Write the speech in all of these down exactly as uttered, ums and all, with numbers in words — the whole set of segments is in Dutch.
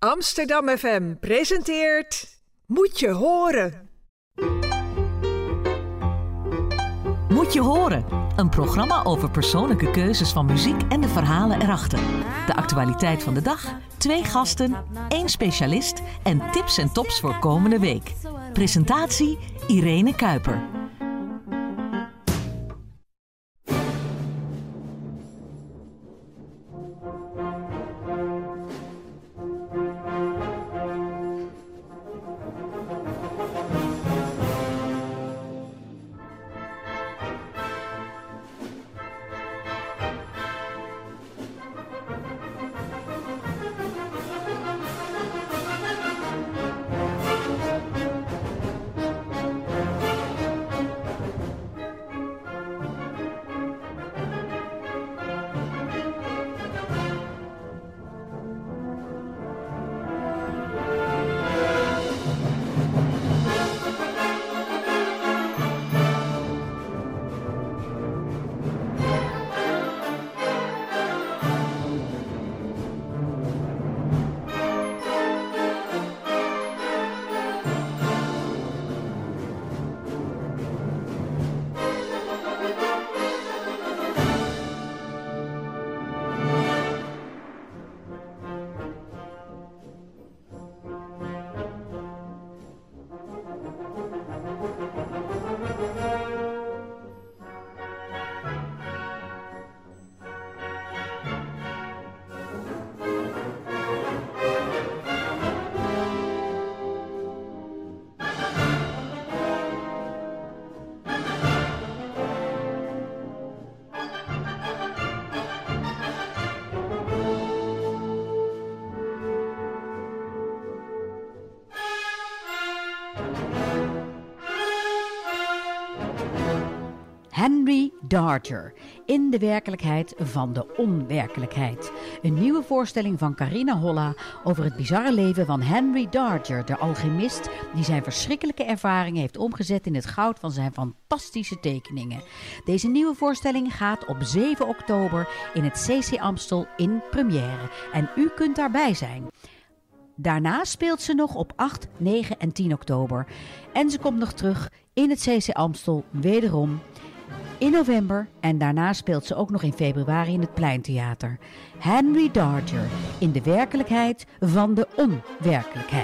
Amsterdam F M presenteert Moet je horen. Moet je horen. Een programma over persoonlijke keuzes van muziek en de verhalen erachter. De actualiteit van de dag, twee gasten, één specialist en tips en tops voor komende week. Presentatie Irene Kuiper. Henry Darger, in de werkelijkheid van de onwerkelijkheid. Een nieuwe voorstelling van Carina Holla over het bizarre leven van Henry Darger, de alchemist die zijn verschrikkelijke ervaringen heeft omgezet in het goud van zijn fantastische tekeningen. Deze nieuwe voorstelling gaat op zeven oktober in het C C Amstel in première en u kunt daarbij zijn. Daarna speelt ze nog op acht, negen en tien oktober en ze komt nog terug in het C C Amstel wederom in november en daarna speelt ze ook nog in februari in het Pleintheater. Henry Darger, in de werkelijkheid van de onwerkelijkheid.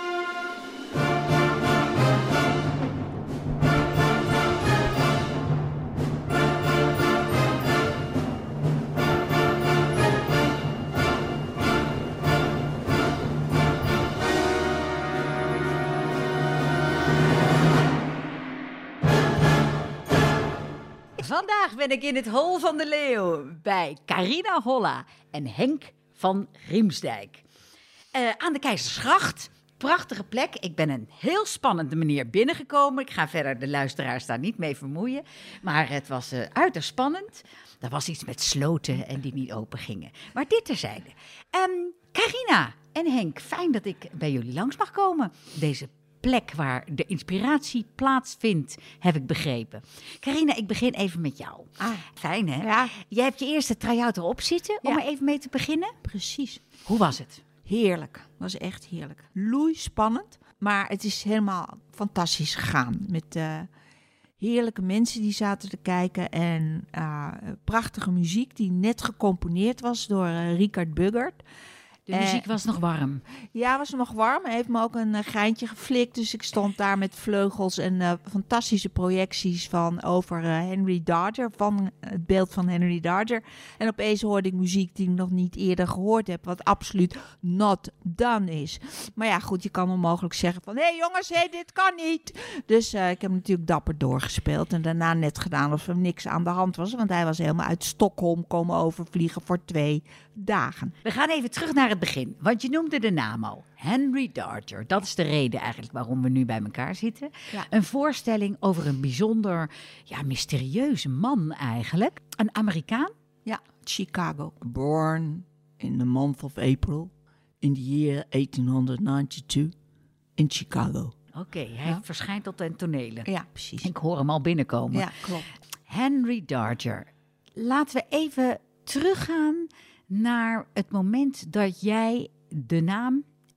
Vandaag ben ik in het Hol van de Leeuw bij Carina Holla en Henk van Riemsdijk. Uh, aan de Keizersgracht, prachtige plek. Ik ben een heel spannende manier binnengekomen. Ik ga verder de luisteraars daar niet mee vermoeien. Maar het was uh, uiterst spannend. Er was iets met sloten en die niet open gingen. Maar dit terzijde. Um, Carina en Henk, fijn dat ik bij jullie langs mag komen. Deze plek waar de inspiratie plaatsvindt, heb ik begrepen. Carina, ik begin even met jou. Ah, fijn hè? Ja. Jij hebt je eerste try-out erop zitten, om Ja. er even mee te beginnen. Precies. Hoe was het? Heerlijk. Was echt heerlijk. Loeispannend, maar het is helemaal fantastisch gegaan. Met uh, heerlijke mensen die zaten te kijken en uh, prachtige muziek die net gecomponeerd was door uh, Richard Buggert. De muziek was nog warm. Ja, was nog warm. Hij heeft me ook een uh, geintje geflikt. Dus ik stond daar met vleugels en uh, fantastische projecties van over uh, Henry Darger. Van uh, het beeld van Henry Darger. En opeens hoorde ik muziek die ik nog niet eerder gehoord heb. Wat absoluut not done is. Maar ja, goed, je kan onmogelijk zeggen van... Hé hey jongens, hey, dit kan niet. Dus uh, ik heb natuurlijk dapper doorgespeeld. En daarna net gedaan alsof er niks aan de hand was. Want hij was helemaal uit Stockholm komen overvliegen voor twee dagen. We gaan even terug naar het begin, want je noemde de naam al. Henry Darger, dat is de reden eigenlijk waarom we nu bij elkaar zitten. Ja. Een voorstelling over een bijzonder, ja, mysterieuze man eigenlijk. Een Amerikaan? Ja, Chicago. Born in the month of April in the year eighteen ninety-two in Chicago. Oké, okay, hij Ja. verschijnt op de tonelen. Ja, precies. Ik hoor hem al binnenkomen. Ja, klopt. Henry Darger. Laten we even teruggaan naar het moment dat jij de naam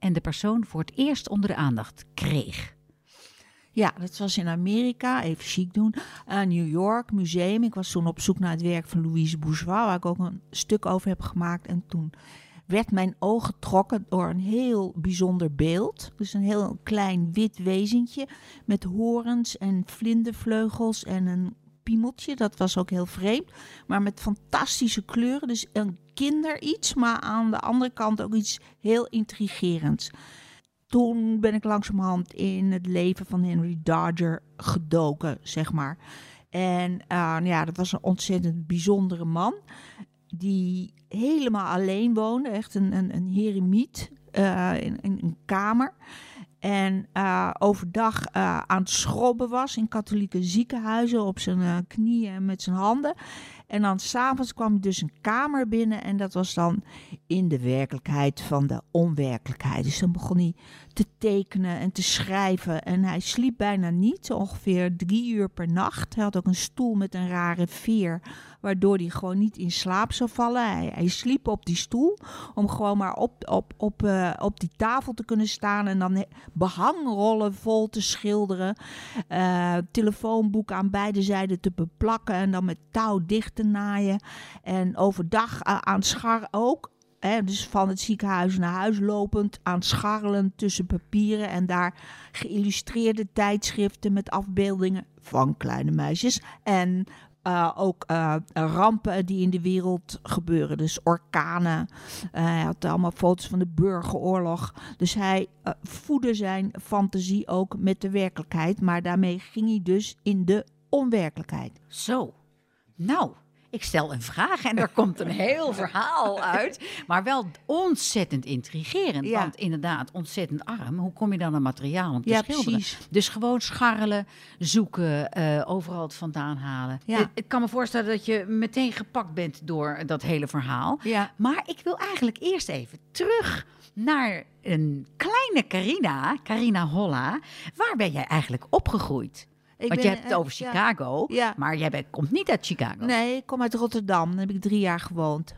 en de persoon voor het eerst onder de aandacht kreeg? Ja, dat was in Amerika, even chic doen. Uh, New York, museum. Ik was toen op zoek naar het werk van Louise Bourgeois, waar ik ook een stuk over heb gemaakt. En toen werd mijn oog getrokken door een heel bijzonder beeld. Dus een heel klein wit wezentje met horens en vlindervleugels en een piemeltje. Dat was ook heel vreemd, maar met fantastische kleuren. Dus een kinder iets, maar aan de andere kant ook iets heel intrigerends. Toen ben ik langzamerhand in het leven van Henry Darger gedoken, zeg maar. En uh, ja, dat was een ontzettend bijzondere man die helemaal alleen woonde. Echt een, een, een heremiet uh, in, in een kamer. En uh, overdag uh, aan het schrobben was in katholieke ziekenhuizen op zijn uh, knieën en met zijn handen. En dan 's avonds kwam hij dus een kamer binnen en dat was dan in de werkelijkheid van de onwerkelijkheid. Dus dan begon hij te tekenen en te schrijven en hij sliep bijna niet, ongeveer drie uur per nacht. Hij had ook een stoel met een rare veer, waardoor hij gewoon niet in slaap zou vallen. Hij, hij sliep op die stoel om gewoon maar op, op, op, uh, op die tafel te kunnen staan en dan behangrollen vol te schilderen. Uh, telefoonboeken aan beide zijden te beplakken en dan met touw dicht te naaien. En overdag uh, aan scharren ook. Hè, dus van het ziekenhuis naar huis lopend, aan scharrelen tussen papieren en daar geïllustreerde tijdschriften met afbeeldingen van kleine meisjes en Uh, ook uh, rampen die in de wereld gebeuren. Dus orkanen. Uh, hij had allemaal foto's van de burgeroorlog. Dus hij uh, voedde zijn fantasie ook met de werkelijkheid. Maar daarmee ging hij dus in de onwerkelijkheid. Zo. Nou, ik stel een vraag en er komt een heel verhaal uit. Maar wel ontzettend intrigerend. Ja. Want inderdaad, ontzettend arm. Hoe kom je dan aan materiaal om te Ja, schilderen? precies. Dus gewoon scharrelen, zoeken, uh, overal het vandaan halen. Ja. Ik, ik kan me voorstellen dat je meteen gepakt bent door dat hele verhaal. Ja. Maar ik wil eigenlijk eerst even terug naar een kleine Carina, Carina Holla. Waar ben jij eigenlijk opgegroeid? Ik Want ben, je hebt het over uh, Chicago, ja. Ja. maar jij bent, komt niet uit Chicago. Nee, ik kom uit Rotterdam. Daar heb ik drie jaar gewoond.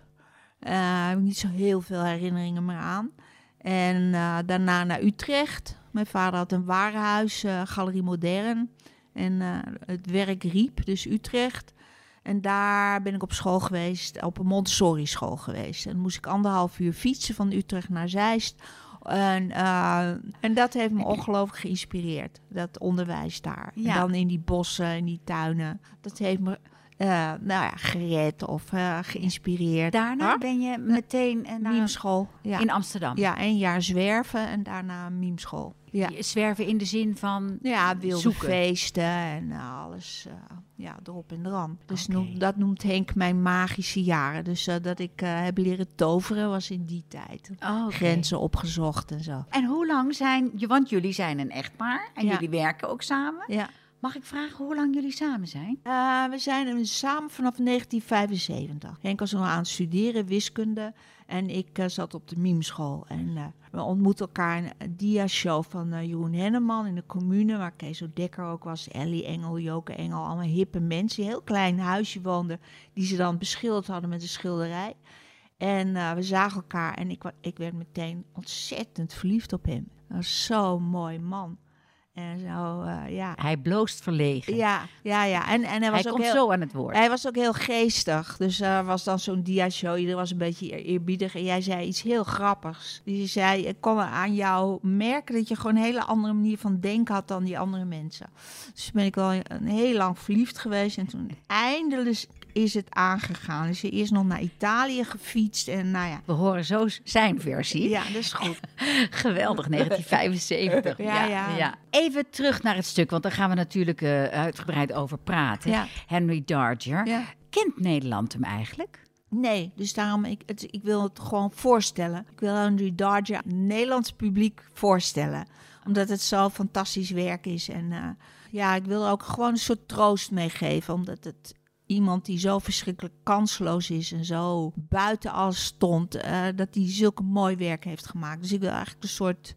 Uh, heb ik niet zo heel veel herinneringen meer aan. En uh, daarna naar Utrecht. Mijn vader had een warenhuis, uh, Galerie Modern. En uh, het werk riep, dus Utrecht. En daar ben ik op school geweest, op een Montessori school geweest. En dan moest ik anderhalf uur fietsen van Utrecht naar Zeist. En, uh, en dat heeft me ongelooflijk geïnspireerd, dat onderwijs daar. Ja. En dan in die bossen, in die tuinen. Dat heeft me uh, nou ja, gered of uh, geïnspireerd. Daarna Huh? ben je meteen uh, naar Mimeschool. Ja. in Amsterdam. Ja, een jaar zwerven en daarna mimeschool. Ja. Zwerven in de zin van Ja, wilde zoeken. feesten en uh, alles uh, ja, erop en eraan. Dus Oké. noem, dat noemt Henk mijn magische jaren. Dus uh, dat ik uh, heb leren toveren was in die tijd. Oh, oké. Grenzen opgezocht en zo. En hoe lang zijn, je- want jullie zijn een echtpaar en Ja. jullie werken ook samen. Ja. Mag ik vragen hoe lang jullie samen zijn? Uh, we zijn samen vanaf negentien vijfenzeventig. Henk was nog aan het studeren, wiskunde. En ik uh, zat op de mimeschool. En uh, we ontmoetten elkaar in een dia-show van uh, Jeroen Henneman in de commune, waar Kees Dekker ook was. Ellie Engel, Joke Engel, allemaal hippe mensen die in een heel klein huisje woonden, die ze dan beschilderd hadden met een schilderij. En uh, we zagen elkaar en ik, wa- ik werd meteen ontzettend verliefd op hem. Dat was zo'n mooi man. En zo, uh, ja. Hij bloost verlegen. Ja, ja, ja. En, en hij was Hij ook komt heel... zo aan het woord. Hij was ook heel geestig. Dus er was dan zo'n dia-show. Iedereen was een beetje eerbiedig. En jij zei iets heel grappigs. Dus je zei, ik kon aan jou merken dat je gewoon een hele andere manier van denken had dan die andere mensen. Dus ben ik wel een heel lang verliefd geweest. En toen eindelijk is het aangegaan. Dus je eerst nog naar Italië gefietst. En nou ja. We horen zo zijn versie. Ja, dat is goed. Geweldig, negentien vijfenzeventig. Ja, ja. Even terug naar het stuk, want daar gaan we natuurlijk uh, uitgebreid over praten. Ja. Henry Darger. Ja. Kent Nederland hem eigenlijk? Nee, dus daarom, ik, het, ik wil het gewoon voorstellen. Ik wil Henry Darger aan het Nederlands publiek voorstellen. Omdat het zo fantastisch werk is. En uh, ja, ik wil er ook gewoon een soort troost meegeven. Omdat het iemand die zo verschrikkelijk kansloos is en zo buiten alles stond, uh, dat hij zulke mooi werk heeft gemaakt. Dus ik wil eigenlijk een soort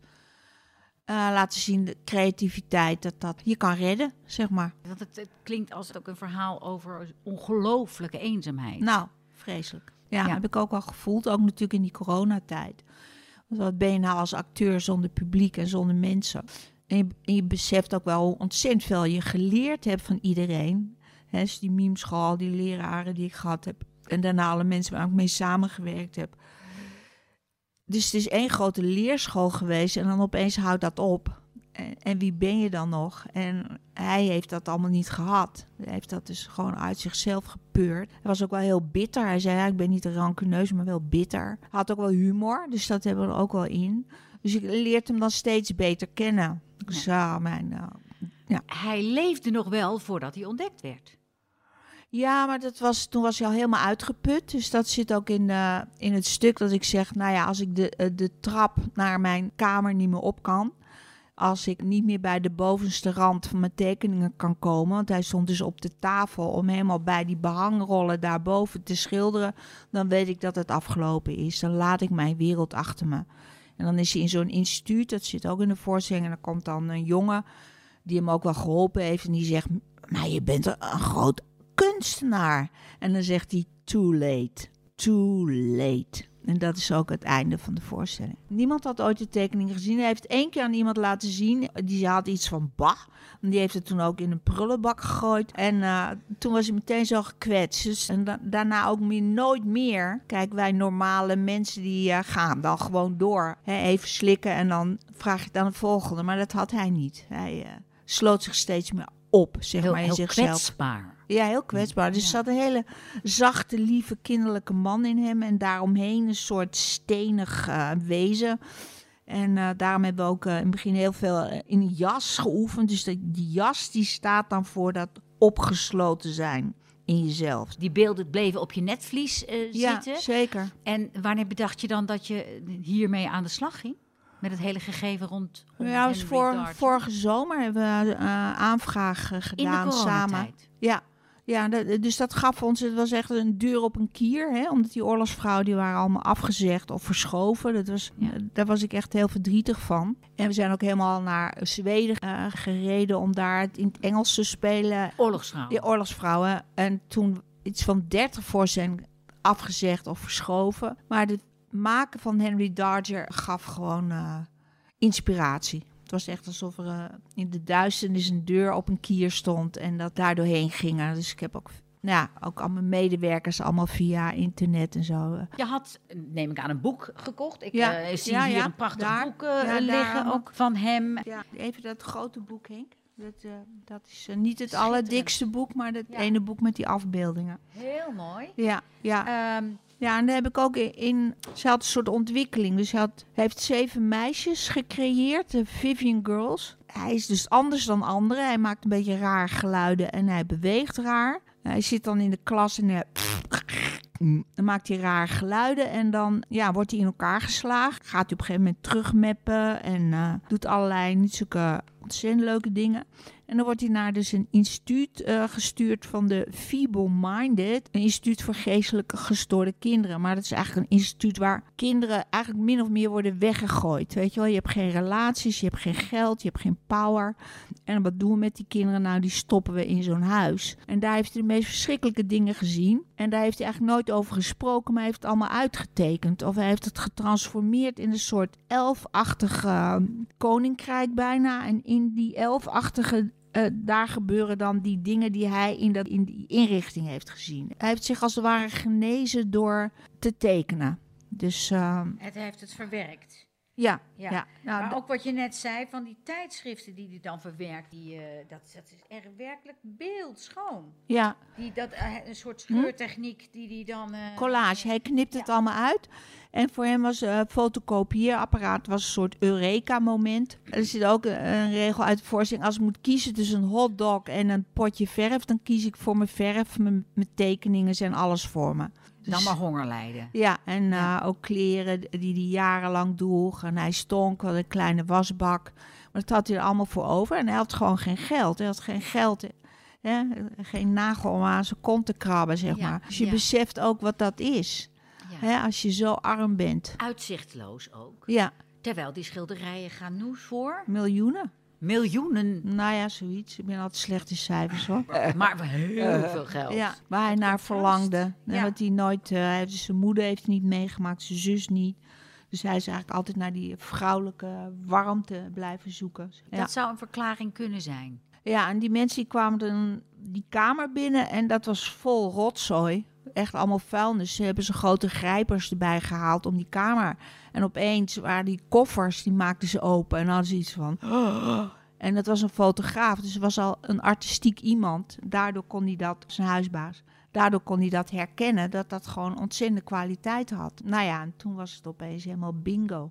uh, laten zien, de creativiteit, dat dat je kan redden, zeg maar. Want het, het klinkt als ook een verhaal over ongelooflijke eenzaamheid. Nou, vreselijk. Ja, Ja. heb ik ook al gevoeld, ook natuurlijk in die coronatijd. Wat ben je nou als acteur zonder publiek en zonder mensen? En je, en je beseft ook wel hoe ontzettend veel je geleerd hebt van iedereen. He, dus die memeschool, die leraren die ik gehad heb. En daarna alle mensen waar ik mee samengewerkt heb. Dus het is één grote leerschool geweest. En dan opeens houdt dat op. En, en wie ben je dan nog? En hij heeft dat allemaal niet gehad. Hij heeft dat dus gewoon uit zichzelf gepeurd. Hij was ook wel heel bitter. Hij zei, ja, ik ben niet rancuneus, maar wel bitter. Hij had ook wel humor, dus dat hebben we er ook wel in. Dus ik leert hem dan steeds beter kennen. Dus ja, mijn... Uh, ja. Hij leefde nog wel voordat hij ontdekt werd. Ja, maar dat was, toen was hij al helemaal uitgeput. Dus dat zit ook in, uh, in het stuk dat ik zeg... nou ja, als ik de, uh, de trap naar mijn kamer niet meer op kan... als ik niet meer bij de bovenste rand van mijn tekeningen kan komen... want hij stond dus op de tafel om helemaal bij die behangrollen daarboven te schilderen... dan weet ik dat het afgelopen is. Dan laat ik mijn wereld achter me. En dan is hij in zo'n instituut, dat zit ook in de voorstelling... en dan komt dan een jongen die hem ook wel geholpen heeft... en die zegt, maar je bent een groot kunstenaar. En dan zegt hij, too late, too late. En dat is ook het einde van de voorstelling. Niemand had ooit de tekening gezien. Hij heeft één keer aan iemand laten zien. Die had iets van bah. En die heeft het toen ook in een prullenbak gegooid. En uh, toen was hij meteen zo gekwetst. Dus, en da- daarna ook meer, nooit meer. Kijk, wij normale mensen die uh, gaan dan gewoon door. Hè, even slikken en dan vraag je het aan de volgende. Maar dat had hij niet. Hij uh, sloot zich steeds meer op, zeg heel, maar, in heel zichzelf. kwetsbaar. Ja, heel kwetsbaar. Dus er Ja. zat een hele zachte, lieve, kinderlijke man in hem. En daaromheen een soort stenig uh, wezen. En uh, daarom hebben we ook uh, in het begin heel veel uh, in een jas geoefend. Dus die, die jas die staat dan voor dat opgesloten zijn in jezelf. Die beelden bleven op je netvlies uh, Ja, zitten. zeker. En wanneer bedacht je dan dat je hiermee aan de slag ging? Met het hele gegeven rond Ja, dus voor, vorige zomer hebben we uh, aanvraag uh, gedaan samen. Ja, ja de, dus dat gaf ons, het was echt een deur op een kier. Hè, omdat die oorlogsvrouwen die waren allemaal afgezegd of verschoven. Dat was, ja. uh, daar was ik echt heel verdrietig van. En we zijn ook helemaal naar Zweden uh, gereden om daar het in het Engels te spelen. Oorlogsvrouwen. Die oorlogsvrouwen. En toen iets van dertig voor zijn afgezegd of verschoven. Maar de maken van Henry Darger gaf gewoon uh, inspiratie. Het was echt alsof er uh, in de duisternis een deur op een kier stond en dat daar doorheen gingen. Dus ik heb ook, nou ja, ook al mijn medewerkers allemaal via internet en zo. Je had, neem ik aan, een boek gekocht. Ik ja. uh, zie ja, hier ja. een prachtig daar, boek uh, ja, liggen, daar, ook van hem. Ja, even dat grote boek, Henk. Dat, uh, dat is uh, niet het allerdikste boek, maar het ja. ene boek met die afbeeldingen. Heel mooi. Ja, ja. Um, Ja, en daar heb ik ook in, in... Ze had een soort ontwikkeling. Dus hij had, hij heeft zeven meisjes gecreëerd, de Vivian Girls. Hij is dus anders dan anderen. Hij maakt een beetje raar geluiden en hij beweegt raar. Hij zit dan in de klas en hij... Dan maakt hij raar geluiden en dan ja, wordt hij in elkaar geslagen. Gaat hij op een gegeven moment terugmappen en uh, doet allerlei niet zulke ontzettend leuke dingen. En dan wordt hij naar dus een instituut uh, gestuurd van de Feeble-Minded. Een instituut voor geestelijke gestoorde kinderen. Maar dat is eigenlijk een instituut waar kinderen eigenlijk min of meer worden weggegooid. Weet je wel, je hebt geen relaties, je hebt geen geld, je hebt geen power. En wat doen we met die kinderen? Nou, die stoppen we in zo'n huis. En daar heeft hij de meest verschrikkelijke dingen gezien. En daar heeft hij eigenlijk nooit over gesproken, maar hij heeft het allemaal uitgetekend. Of hij heeft het getransformeerd in een soort elfachtig uh, koninkrijk bijna. En in die elfachtige... Uh, daar gebeuren dan die dingen die hij in, dat, in die inrichting heeft gezien. Hij heeft zich als het ware genezen door te tekenen. Dus, uh, het heeft het verwerkt. Ja. ja. ja. Nou, maar d- ook wat je net zei, van die tijdschriften die hij dan verwerkt, die, uh, dat, dat is echt werkelijk beeldschoon. Ja. Die, dat, uh, een soort scheurtechniek die hij dan... Uh, Collage, hij knipt ja. het allemaal uit. En voor hem was het uh, fotocopieerapparaat was een soort Eureka-moment. Er zit ook een, een regel uit de voorstelling. Als ik moet kiezen tussen een hotdog en een potje verf, dan kies ik voor mijn verf. Mijn, mijn tekeningen zijn alles voor me. Dus, dan maar honger lijden. Ja, en uh, ja. ook kleren die hij jarenlang droeg. En hij stonk, had een kleine wasbak. Maar dat had hij er allemaal voor over. En hij had gewoon geen geld. Hij had geen geld... Hè? Geen nagel om aan zijn kont te krabben, zeg ja, maar. Dus je ja. beseft ook wat dat is. Ja. Hè? Als je zo arm bent. Uitzichtloos ook. Ja. Terwijl die schilderijen gaan nu voor... Miljoenen. Miljoenen. Nou ja, zoiets. Ik ben altijd slecht in cijfers, hoor. Maar heel veel geld. Ja, waar hij naar verlangde. Ja. Wat hij nooit... Uh, zijn moeder heeft het niet meegemaakt, zijn zus niet. Dus hij is eigenlijk altijd naar die vrouwelijke warmte blijven zoeken. Ja. Dat zou een verklaring kunnen zijn. Ja, en die mensen die kwamen dan die kamer binnen en dat was vol rotzooi. Echt allemaal vuilnis. Ze hebben ze grote grijpers erbij gehaald om die kamer. En opeens waren die koffers, die maakten ze open. En dan hadden ze iets van... Oh. En dat was een fotograaf, dus het was al een artistiek iemand. Daardoor kon hij dat, zijn huisbaas... Daardoor kon hij dat herkennen, dat dat gewoon ontzettende kwaliteit had. Nou ja, en toen was het opeens helemaal bingo.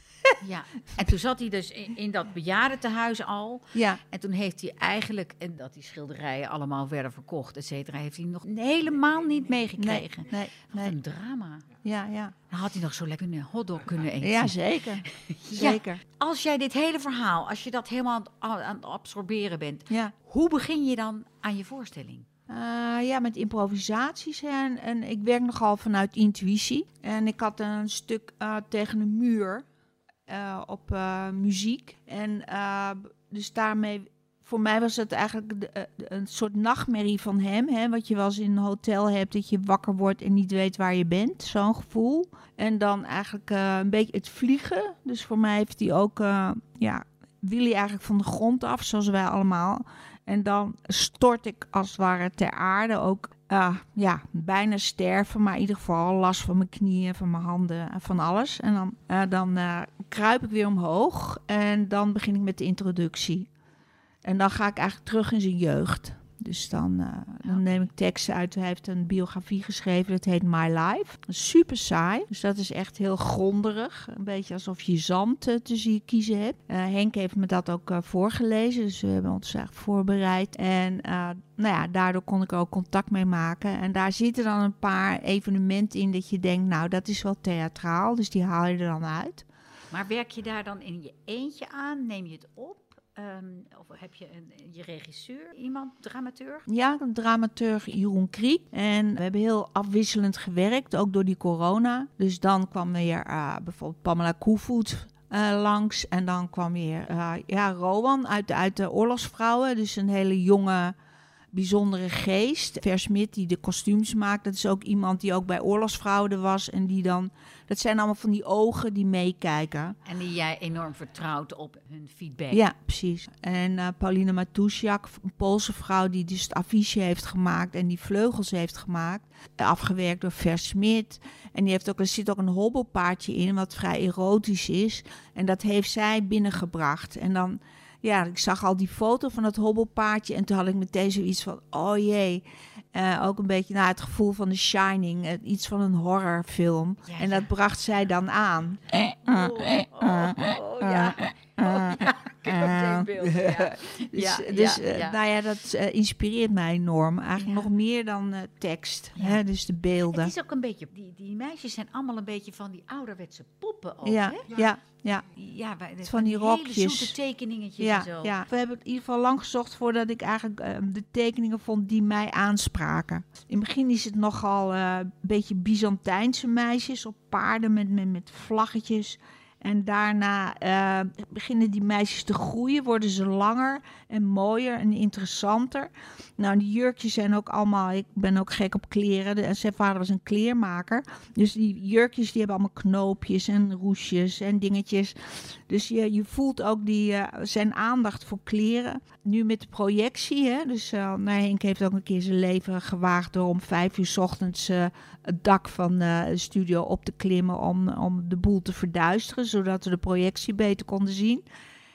Ja, en toen zat hij dus in, in dat bejaardentehuis al. Ja. En toen heeft hij eigenlijk, en dat die schilderijen allemaal werden verkocht, et cetera, heeft hij nog helemaal niet meegekregen. Nee, nee, Wat nee. een drama. Ja, ja. Dan had hij nog zo lekker een hotdog kunnen eten. Ja, zeker. Zeker. Ja, als jij dit hele verhaal, als je dat helemaal aan, aan het absorberen bent, Ja. hoe begin je dan aan je voorstelling? Uh, ja, met improvisaties. En, en ik werk nogal vanuit intuïtie. En ik had een stuk uh, tegen een muur uh, op uh, muziek. En uh, dus daarmee, voor mij was het eigenlijk de, de, een soort nachtmerrie van hem. Hè, wat je wel eens in een hotel hebt, dat je wakker wordt en niet weet waar je bent. Zo'n gevoel. En dan eigenlijk uh, een beetje het vliegen. Dus voor mij heeft hij ook, uh, ja, wil hij eigenlijk van de grond af, zoals wij allemaal. En dan stort ik als het ware ter aarde ook, uh, ja, bijna sterven. Maar in ieder geval last van mijn knieën, van mijn handen, van alles. En dan, uh, dan uh, kruip ik weer omhoog en dan begin ik met de introductie. En dan ga ik eigenlijk terug in zijn jeugd. Dus dan, uh, dan neem ik teksten uit. Hij heeft een biografie geschreven, dat heet My Life. Super saai. Dus dat is echt heel gronderig. Een beetje alsof je zand uh, tussen je kiezen hebt. Uh, Henk heeft me dat ook uh, voorgelezen. Dus we hebben ons eigenlijk voorbereid. En uh, nou ja, daardoor kon ik er ook contact mee maken. En daar zitten dan een paar evenementen in dat je denkt, nou, dat is wel theatraal. Dus die haal je er dan uit. Maar werk je daar dan in je eentje aan? Neem je het op? Um, of heb je een, je regisseur, iemand, dramaturg? Ja, een dramaturg Jeroen Kriek. En we hebben heel afwisselend gewerkt, ook door die corona. Dus dan kwam weer uh, bijvoorbeeld Pamela Koevoet uh, langs. En dan kwam weer uh, ja, Rowan uit, uit de Oorlogsvrouwen. Dus een hele jonge, bijzondere geest. Versmit die de kostuums maakt. Dat is ook iemand die ook bij Oorlogsvrouwen was. En die dan... Dat zijn allemaal van die ogen die meekijken. En die jij enorm vertrouwt op hun feedback. Ja, precies. En uh, Pauline Matusiak, een Poolse vrouw die dus het affiche heeft gemaakt en die vleugels heeft gemaakt. Afgewerkt door Versmit. En die heeft ook, er zit ook een hobbelpaardje in, wat vrij erotisch is. En dat heeft zij binnengebracht. En dan, ja, ik zag al die foto van dat hobbelpaardje en toen had ik meteen zoiets van, oh jee. Uh, ook een beetje naar het gevoel van The Shining, uh, iets van een horrorfilm. Ja, en dat ja. bracht zij dan aan. Oh, oh, oh, oh ja. Oh, ja. Ik heb ook beeld. Ja. Dus, ja, dus ja, uh, ja. nou ja, dat uh, inspireert mij enorm. Eigenlijk Ja. nog meer dan uh, tekst. Ja. Hè? Dus de beelden. Het is ook een beetje, die, die meisjes zijn allemaal een beetje van die ouderwetse poppen ook, ja, hè? ja, ja. Ja, wij, Van van die die rokjes. hele zoete tekeningetjes Ja, en zo. ja, we hebben in ieder geval lang gezocht voordat ik eigenlijk uh, de tekeningen vond die mij aanspraken. In het begin is het nogal uh, een beetje Byzantijnse meisjes op paarden met, met, met vlaggetjes. En daarna uh, beginnen die meisjes te groeien, worden ze langer en mooier en interessanter. Nou, die jurkjes zijn ook allemaal, ik ben ook gek op kleren. De, zijn vader was een kleermaker. Dus die jurkjes die hebben allemaal knoopjes en roesjes en dingetjes. Dus je, je voelt ook die, uh, zijn aandacht voor kleren. Nu met de projectie, hè. Dus uh, nou, Henk heeft ook een keer zijn leven gewaagd door om vijf uur 's ochtends uh, het dak van uh, de studio op te klimmen om, om de boel te verduisteren, zodat we de projectie beter konden zien.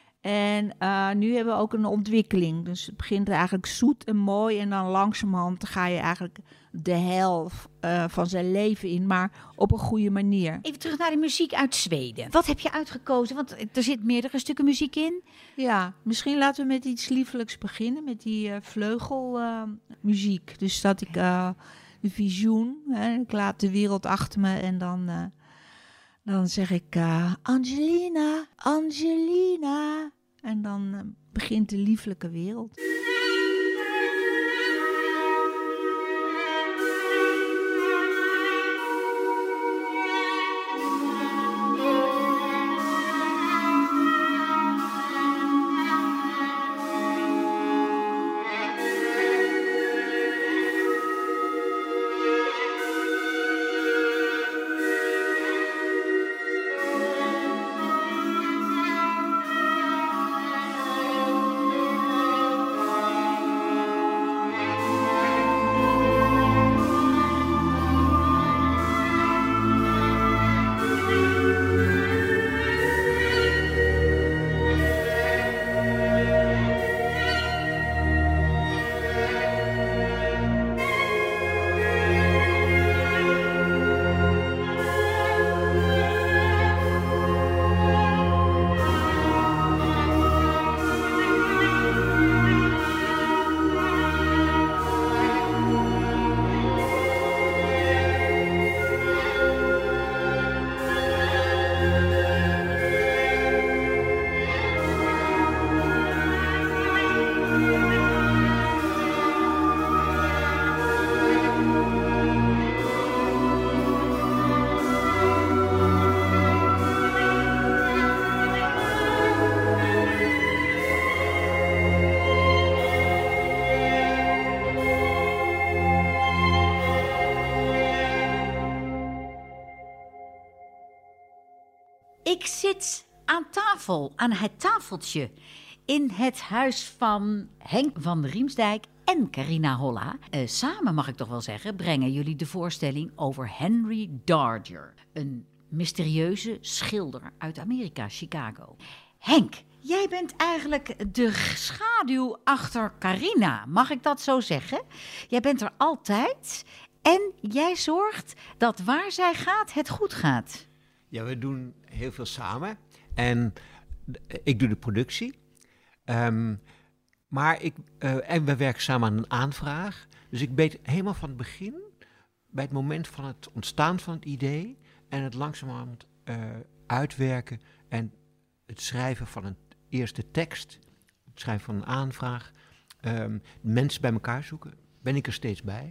En uh, nu hebben we ook een ontwikkeling. Dus het begint eigenlijk zoet en mooi en dan langzamerhand ga je eigenlijk de helft uh, van zijn leven in, maar op een goede manier. Even terug naar de muziek uit Zweden. Wat heb je uitgekozen? Want er zit meerdere stukken muziek in. Ja, misschien laten we met iets liefelijks beginnen, met die uh, vleugelmuziek. Uh, dus dat ik uh, de visioen, hè, ik laat de wereld achter me en dan... Uh, Dan zeg ik uh, Angelina, Angelina. En dan uh, begint de lieflijke wereld. aan tafel, aan het tafeltje in het huis van Henk van Riemsdijk en Carina Holla. Uh, samen, mag ik toch wel zeggen, brengen jullie de voorstelling over Henry Darger. Een mysterieuze schilder uit Amerika, Chicago. Henk, jij bent eigenlijk de schaduw achter Carina. Mag ik dat zo zeggen? Jij bent er altijd en jij zorgt dat waar zij gaat, het goed gaat. Ja, we doen heel veel samen. En ik doe de productie. Um, maar ik, uh, en we werken samen aan een aanvraag. Dus ik weet helemaal van het begin, bij het moment van het ontstaan van het idee en het langzamerhand uh, uitwerken en het schrijven van een eerste tekst, het schrijven van een aanvraag, um, mensen bij elkaar zoeken, ben ik er steeds bij.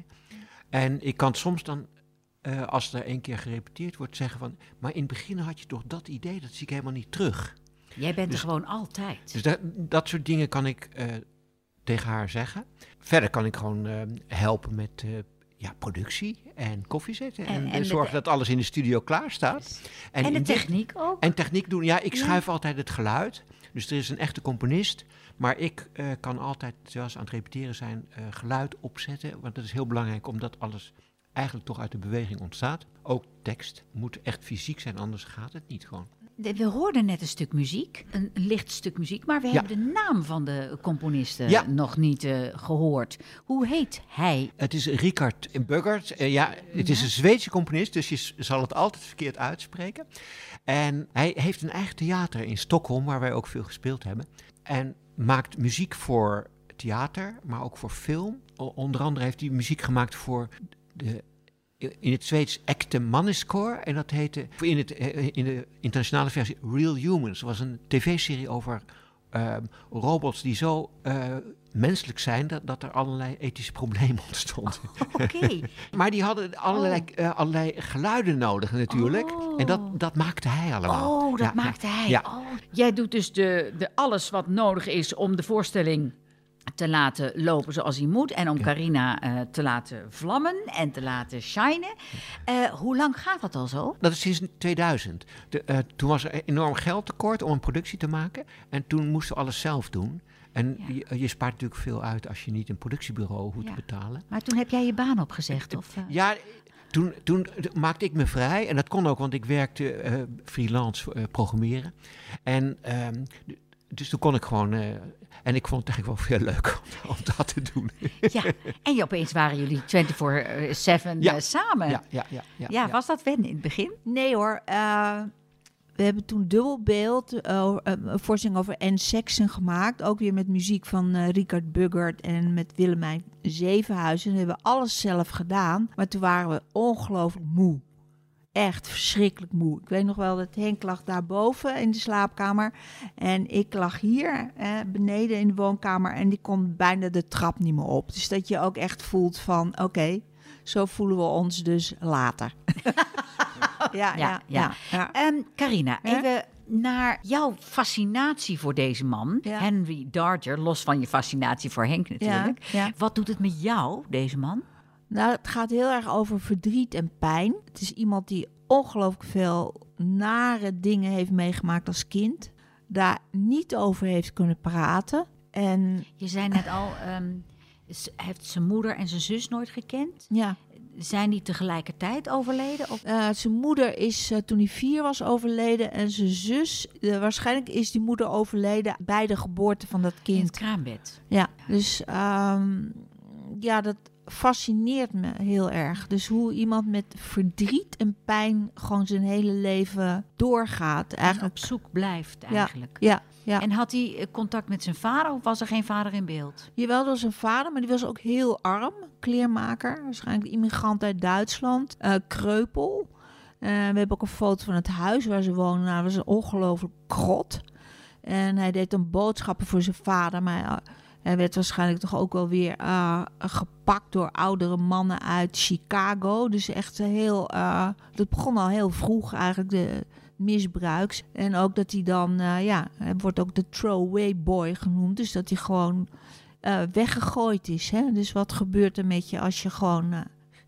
En ik kan soms dan, uh, als er één keer gerepeteerd wordt, zeggen van, maar in het begin had je toch dat idee, dat zie ik helemaal niet terug. Jij bent dus, er gewoon altijd. Dus dat, dat soort dingen kan ik uh, tegen haar zeggen. Verder kan ik gewoon uh, helpen met uh, ja, productie en koffie zetten. En, en, en zorgen dat alles in de studio klaar staat. En, en de techniek dit, ook. En techniek doen. Ja, ik ja. schuif altijd het geluid. Dus er is een echte componist. Maar ik uh, kan altijd, terwijl ze aan het repeteren zijn, uh, geluid opzetten. Want dat is heel belangrijk, omdat alles eigenlijk toch uit de beweging ontstaat. Ook tekst moet echt fysiek zijn, anders gaat het niet gewoon. We hoorden net een stuk muziek, een, een licht stuk muziek, maar we ja. hebben de naam van de componisten ja. nog niet uh, gehoord. Hoe heet hij? Het is Richard Bugert. Uh, ja, het ja. is een Zweedse componist, dus je zal het altijd verkeerd uitspreken. En hij heeft een eigen theater in Stockholm, waar wij ook veel gespeeld hebben. En maakt muziek voor theater, maar ook voor film. O- onder andere heeft hij muziek gemaakt voor de... in het Zweeds Ekte Mannescore. En dat heette in, het, in de internationale versie Real Humans. Dat was een tv-serie over uh, robots die zo uh, menselijk zijn dat, dat er allerlei ethische problemen ontstonden. Oh, Oké. Okay. Maar die hadden allerlei, oh. uh, allerlei geluiden nodig natuurlijk. Oh. En dat, dat maakte hij allemaal. Oh, dat ja, maakte ja. hij. Ja. Oh. Jij doet dus de, de alles wat nodig is om de voorstelling te laten lopen zoals hij moet. En om ja. Carina uh, te laten vlammen en te laten shinen. Uh, hoe lang gaat dat al zo? Dat is sinds tweeduizend. De, uh, toen was er enorm geldtekort om een productie te maken. En toen moesten we alles zelf doen. En ja. je, je spaart natuurlijk veel uit als je niet een productiebureau hoeft ja. te betalen. Maar toen heb jij je baan opgezegd? Uh, of, uh? Ja, toen, toen maakte ik me vrij. En dat kon ook, want ik werkte uh, freelance uh, programmeren. En um, dus toen kon ik gewoon... Uh, En ik vond het eigenlijk wel veel leuk om, om dat te doen. Ja, en opeens waren jullie vierentwintig zeven ja. uh, samen. Ja, ja, ja, ja, ja, ja. Was dat wennen in het begin? Nee hoor. Uh, we hebben toen dubbelbeeld, uh, een voorstelling over Anne Sexton gemaakt. Ook weer met muziek van uh, Richard Bugert en met Willemijn Zevenhuizen. We hebben alles zelf gedaan. Maar toen waren we ongelooflijk moe. Echt verschrikkelijk moe. Ik weet nog wel dat Henk lag daarboven in de slaapkamer. En ik lag hier eh, beneden in de woonkamer. En die kon bijna de trap niet meer op. Dus dat je ook echt voelt van... Oké, okay, zo voelen we ons dus later. ja, ja, ja. ja, ja. Um, Carina, ja? even naar jouw fascinatie voor deze man. Ja. Henry Darger, los van je fascinatie voor Henk natuurlijk. Ja, ja. Wat doet het met jou, deze man? Nou, het gaat heel erg over verdriet en pijn. Het is iemand die ongelooflijk veel nare dingen heeft meegemaakt als kind. Daar niet over heeft kunnen praten. En je zei net al, um, heeft zijn moeder en zijn zus nooit gekend? Ja. Zijn die tegelijkertijd overleden? Of? Uh, zijn moeder is uh, toen hij vier was overleden. En zijn zus, uh, waarschijnlijk is die moeder overleden bij de geboorte van dat kind. In het kraambed. Ja, dus um, ja, dat... fascineert me heel erg. Dus hoe iemand met verdriet en pijn gewoon zijn hele leven doorgaat. Eigenlijk. En op zoek blijft eigenlijk. Ja, ja, ja. En had hij contact met zijn vader of was er geen vader in beeld? Jawel, dat was een vader, maar die was ook heel arm. Kleermaker, waarschijnlijk immigrant uit Duitsland. Uh, kreupel. Uh, we hebben ook een foto van het huis waar ze wonen. Nou, dat was een ongelooflijk krot. En hij deed dan boodschappen voor zijn vader, maar... Uh, Hij werd waarschijnlijk toch ook wel weer uh, gepakt door oudere mannen uit Chicago. Dus echt heel... Uh, dat begon al heel vroeg eigenlijk, de misbruiks. En ook dat hij dan... Uh, ja, hij wordt ook de throwaway boy genoemd. Dus dat hij gewoon uh, weggegooid is. Hè? Dus wat gebeurt er met je als je gewoon uh,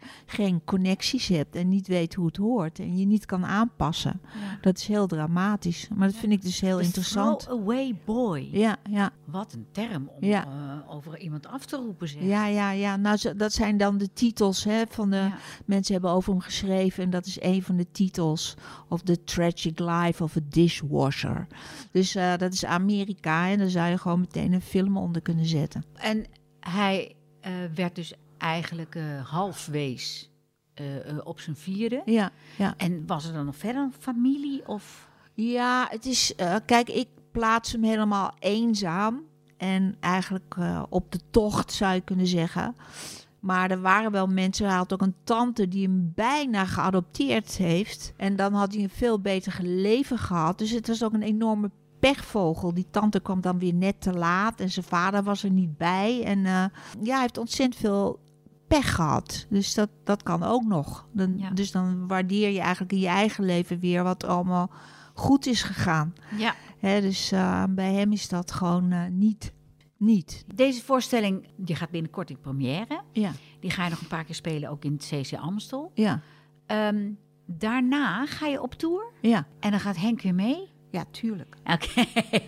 geen connecties hebt en niet weet hoe het hoort en je niet kan aanpassen. Ja. Dat is heel dramatisch. Maar dat vind ik dus heel De interessant. Throwaway boy. Ja, ja. Wat een term om Ja. uh, over iemand af te roepen, zeg. Ja, ja, ja. Nou, zo- dat zijn dan de titels hè, van de Ja. mensen hebben over hem geschreven. En dat is een van de titels. Of The Tragic Life of a Dishwasher. Dus uh, dat is Amerika. En daar zou je gewoon meteen een film onder kunnen zetten. En hij uh, werd dus eigenlijk uh, halfwees uh, uh, op zijn vierde. Ja, ja. En was er dan nog verder een familie? Of? Ja, het is... Uh, kijk, ik plaats hem helemaal eenzaam. En eigenlijk uh, op de tocht, zou je kunnen zeggen. Maar er waren wel mensen... Hij had ook een tante die hem bijna geadopteerd heeft. En dan had hij een veel beter leven gehad. Dus het was ook een enorme pechvogel. Die tante kwam dan weer net te laat. En zijn vader was er niet bij. En uh, ja, hij heeft ontzettend veel pech gehad. Dus dat, dat kan ook nog. Dan, Ja. Dus dan waardeer je eigenlijk in je eigen leven weer... wat allemaal goed is gegaan. Ja. Hè, dus uh, bij hem is dat gewoon uh, niet. Niet. Deze voorstelling die gaat binnenkort in première. Ja. Die ga je nog een paar keer spelen, ook in het C C Amstel. Ja. Um, daarna ga je op tour Ja. en dan gaat Henk weer mee. Ja, tuurlijk. Oké.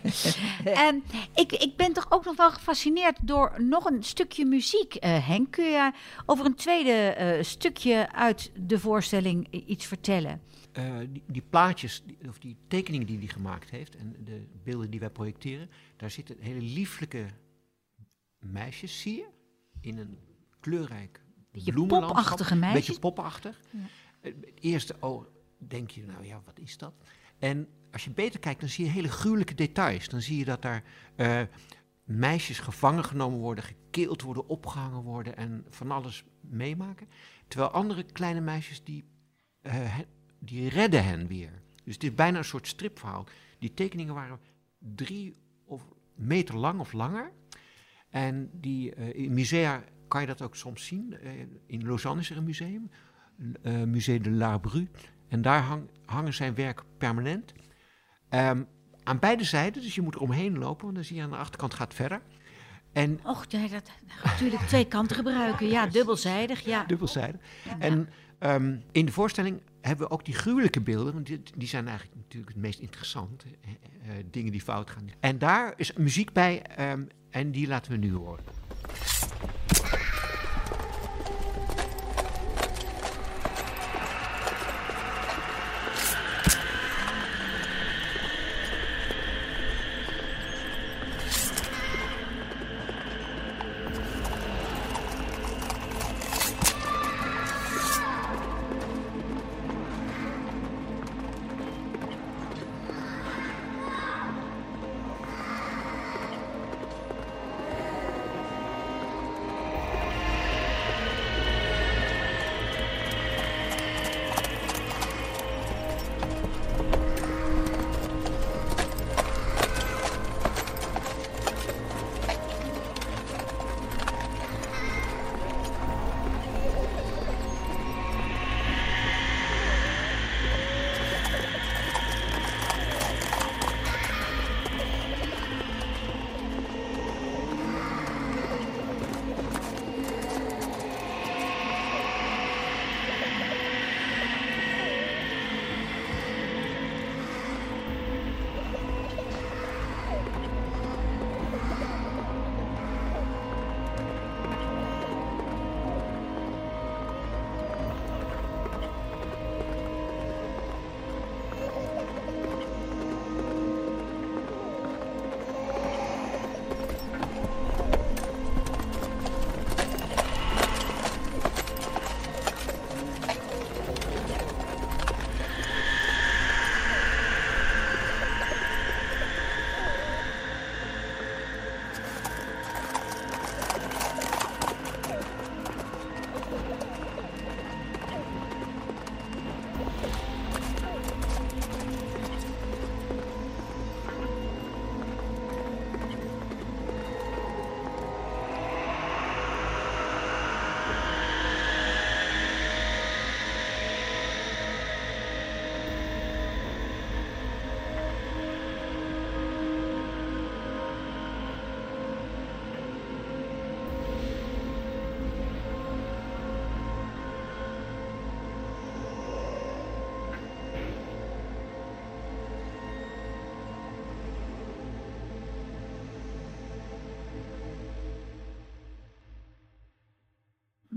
En ik, ik ben toch ook nog wel gefascineerd door nog een stukje muziek. Uh, Henk, kun je over een tweede uh, stukje uit de voorstelling iets vertellen? Uh, die, die plaatjes, die, of die tekeningen die hij gemaakt heeft en de beelden die wij projecteren, daar zitten hele lieflijke meisjes, zie je, in een kleurrijk Beetje bloemenlandschap. popachtige meisjes. Beetje popachtig. Ja. Uh, het eerste oog denk je, nou ja, wat is dat? En als je beter kijkt, dan zie je hele gruwelijke details. Dan zie je dat daar uh, meisjes gevangen genomen worden, gekeeld worden, opgehangen worden en van alles meemaken. Terwijl andere kleine meisjes, die, uh, hen, die redden hen weer. Dus het is bijna een soort stripverhaal. Die tekeningen waren drie of meter lang of langer. En die, uh, in musea kan je dat ook soms zien. Uh, in Lausanne is er een museum, uh, Musée de l'Arbru. En daar hang, hangen zijn werk permanent. Um, aan beide zijden, dus je moet er omheen lopen, want dan zie je aan de achterkant gaat verder. En Och, ja, dat natuurlijk twee kanten gebruiken. Ja, dubbelzijdig, ja. Dubbelzijdig. Ja. En um, in de voorstelling hebben we ook die gruwelijke beelden, want die, die zijn eigenlijk natuurlijk het meest interessante. Uh, uh, dingen die fout gaan. En daar is muziek bij um, en die laten we nu horen.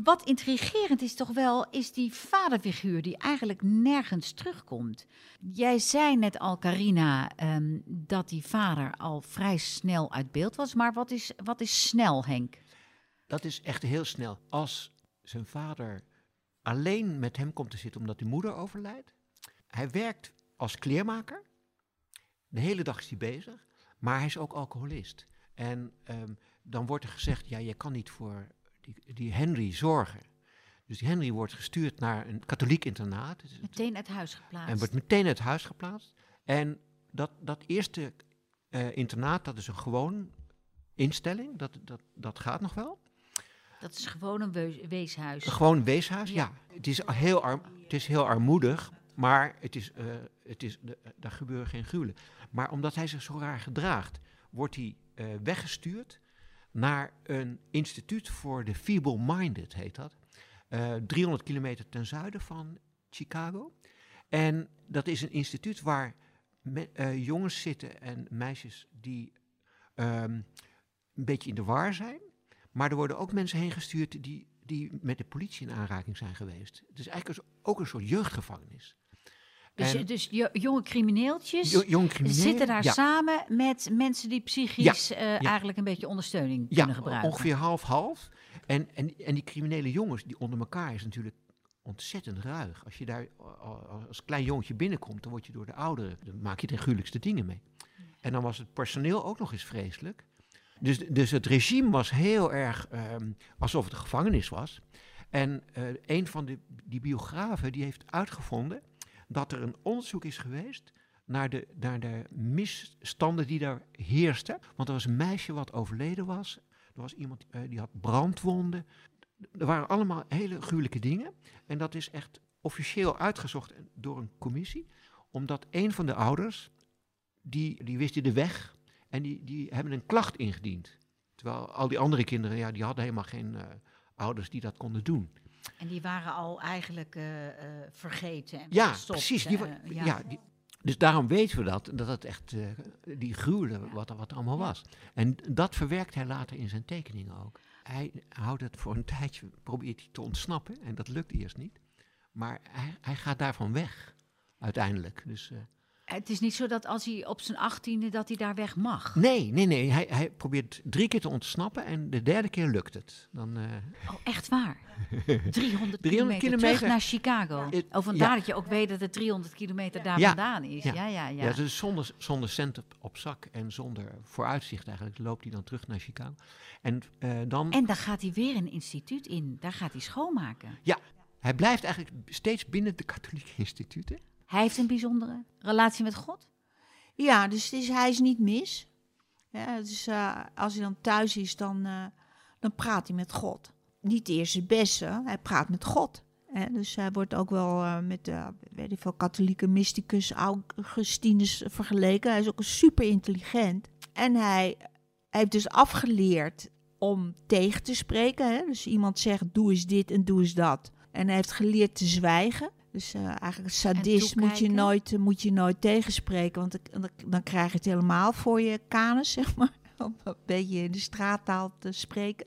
wat intrigerend is toch wel, is die vaderfiguur die eigenlijk nergens terugkomt. Jij zei net al, Carina, um, dat die vader al vrij snel uit beeld was. Maar wat is, wat is snel, Henk? Dat is echt heel snel. Als zijn vader alleen met hem komt te zitten omdat die moeder overlijdt. Hij werkt als kleermaker. De hele dag is hij bezig. Maar hij is ook alcoholist. En um, dan wordt er gezegd, ja, je kan niet voor die, die Henry zorgen. Dus die Henry wordt gestuurd naar een katholiek internaat. Meteen uit huis geplaatst. En wordt meteen uit huis geplaatst. En dat, dat eerste uh, internaat, dat is een gewoon instelling. Dat, dat, dat gaat nog wel. Dat is gewoon een we- weeshuis. Gewoon een weeshuis, ja. Ja. Het, is heel arm, het is heel armoedig, maar het is, uh, het is, de, daar gebeuren geen gruwelen. Maar omdat hij zich zo raar gedraagt, wordt hij uh, weggestuurd naar een instituut voor de feeble-minded, heet dat. Uh, driehonderd kilometer ten zuiden van Chicago. En dat is een instituut waar me, uh, jongens zitten en meisjes die um, een beetje in de war zijn. Maar er worden ook mensen heen gestuurd die, die met de politie in aanraking zijn geweest. Het is eigenlijk ook een soort jeugdgevangenis. Dus, En dus jo- jonge crimineeltjes jo- jonge criminelen, zitten daar ja. samen met mensen die psychisch Ja, uh, ja. eigenlijk een beetje ondersteuning Ja, kunnen gebruiken. ongeveer half-half. En, en, en die criminele jongens, die onder elkaar is natuurlijk ontzettend ruig. Als je daar als klein jongetje binnenkomt, dan word je door de ouderen, dan maak je de gruwelijkste dingen mee. En dan was het personeel ook nog eens vreselijk. Dus, dus het regime was heel erg um, alsof het een gevangenis was. En uh, een van de, die biografen die heeft uitgevonden dat er een onderzoek is geweest naar de, naar de misstanden die daar heersten. Want er was een meisje wat overleden was. Er was iemand uh, die had brandwonden. Er waren allemaal hele gruwelijke dingen. En dat is echt officieel uitgezocht door een commissie. Omdat een van de ouders, die, die wist de weg. En die, die hebben een klacht ingediend. Terwijl al die andere kinderen, ja, die hadden helemaal geen uh, ouders die dat konden doen. En die waren al eigenlijk uh, uh, vergeten en Ja, gestopt. precies. Die, uh, ja. ja. Die, dus daarom weten we dat, dat het echt uh, die gruwelen wat er wat er allemaal Ja. was. En dat verwerkt hij later in zijn tekeningen ook. Hij houdt het voor een tijdje, probeert hij te ontsnappen. En dat lukt eerst niet. Maar hij, hij gaat daarvan weg, uiteindelijk. Dus... Uh, Het is niet zo dat als hij op zijn achttiende dat hij daar weg mag. Nee, nee, nee. Hij, hij probeert drie keer te ontsnappen en de derde keer lukt het. Dan, uh... Oh, echt waar? driehonderd, driehonderd kilometer, kilometer terug naar Chicago. Ja. Oh, vandaar dat je ook weet dat het driehonderd kilometer daar Ja. vandaan is. Ja, ja, ja. ja. Ja, dus zonder, zonder cent op, op zak en zonder vooruitzicht eigenlijk loopt hij dan terug naar Chicago. En uh, dan... En dan gaat hij weer een instituut in. Daar gaat hij schoonmaken. Ja, hij blijft eigenlijk steeds binnen de katholieke instituten. Hij heeft een bijzondere relatie met God. Ja, dus het is, hij is niet mis. Ja, dus uh, als hij dan thuis is, dan, uh, dan praat hij met God. Niet eerst het beste, hij praat met God. Hè? Dus hij wordt ook wel uh, met uh, weet ik veel, katholieke mysticus Augustinus vergeleken. Hij is ook super intelligent. En hij, hij heeft dus afgeleerd om tegen te spreken. Hè? Dus iemand zegt, doe eens dit en doe eens dat. En hij heeft geleerd te zwijgen. Dus uh, eigenlijk een sadist moet je, nooit, uh, moet je nooit tegenspreken. Want dan, dan, dan krijg je het helemaal voor je kanus, zeg maar. Om een beetje in de straattaal te spreken.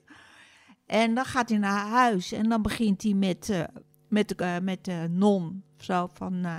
En dan gaat hij naar huis. En dan begint hij met, uh, met, uh, met de non. Zo van, uh,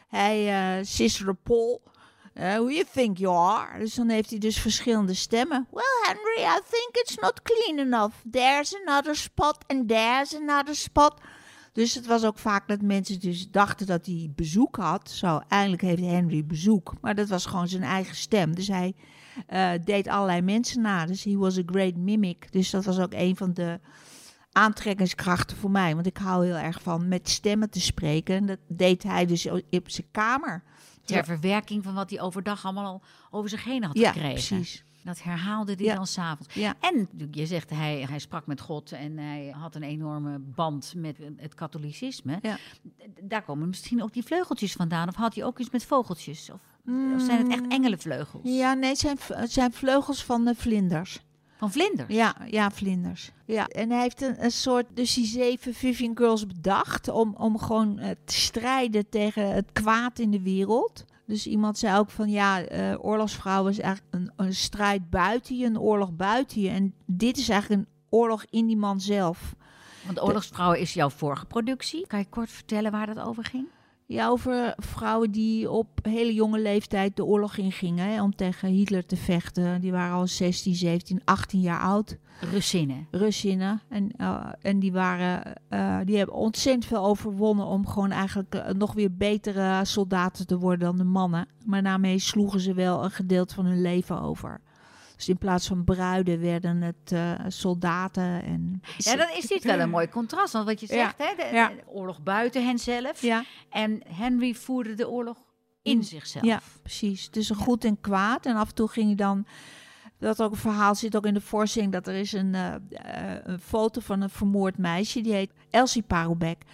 hey uh, Sister Paul, uh, who you think you are? Dus dan heeft hij dus verschillende stemmen. Well, Henry, I think it's not clean enough. There's another spot and there's another spot. Dus het was ook vaak dat mensen dus dachten dat hij bezoek had. Zo, eindelijk heeft Henry bezoek. Maar dat was gewoon zijn eigen stem. Dus hij uh, deed allerlei mensen na. Dus he was a great mimic. Dus dat was ook een van de aantrekkingskrachten voor mij. Want ik hou heel erg van met stemmen te spreken. En dat deed hij dus op zijn kamer. Ter Ja. verwerking van wat hij overdag allemaal al over zich heen had Ja, gekregen. precies. Dat herhaalde hij Ja. dan s'avonds. Ja. En je zegt, hij, hij sprak met God en hij had een enorme band met het katholicisme. Ja. D- Daar komen misschien ook die vleugeltjes vandaan. Of had hij ook iets met vogeltjes? Of, of zijn het echt engelenvleugels? Ja, nee, het zijn, het zijn vleugels van de vlinders. Van vlinders? Ja, ja, vlinders. Ja. En hij heeft een, een soort, dus die zeven Vivian Girls bedacht om, om gewoon uh, te strijden tegen het kwaad in de wereld. Dus iemand zei ook van ja, uh, oorlogsvrouwen is eigenlijk een, een strijd buiten je, een oorlog buiten je. En dit is eigenlijk een oorlog in die man zelf. Want Oorlogsvrouwen is jouw vorige productie. Kan je kort vertellen waar dat over ging? Ja, over vrouwen die op hele jonge leeftijd de oorlog ingingen hè, om tegen Hitler te vechten. Die waren al zestien, zeventien, achttien jaar oud. Russinnen. Russinnen. En, uh, en die, waren, uh, die hebben ontzettend veel overwonnen om gewoon eigenlijk uh, nog weer betere soldaten te worden dan de mannen. Maar daarmee sloegen ze wel een gedeelte van hun leven over. Dus in plaats van bruiden werden het uh, soldaten. En... Ja, dan is dit wel een mooi contrast. Want wat je zegt, ja. hè, de, Ja. de oorlog buiten henzelf. Ja. En Henry voerde de oorlog in In- zichzelf. Ja, precies. Dus een goed en kwaad. En af en toe ging je dan... Dat ook een verhaal zit ook in de voorstelling... dat er is een, uh, uh, een foto van een vermoord meisje. Die heet Elsie Parubek.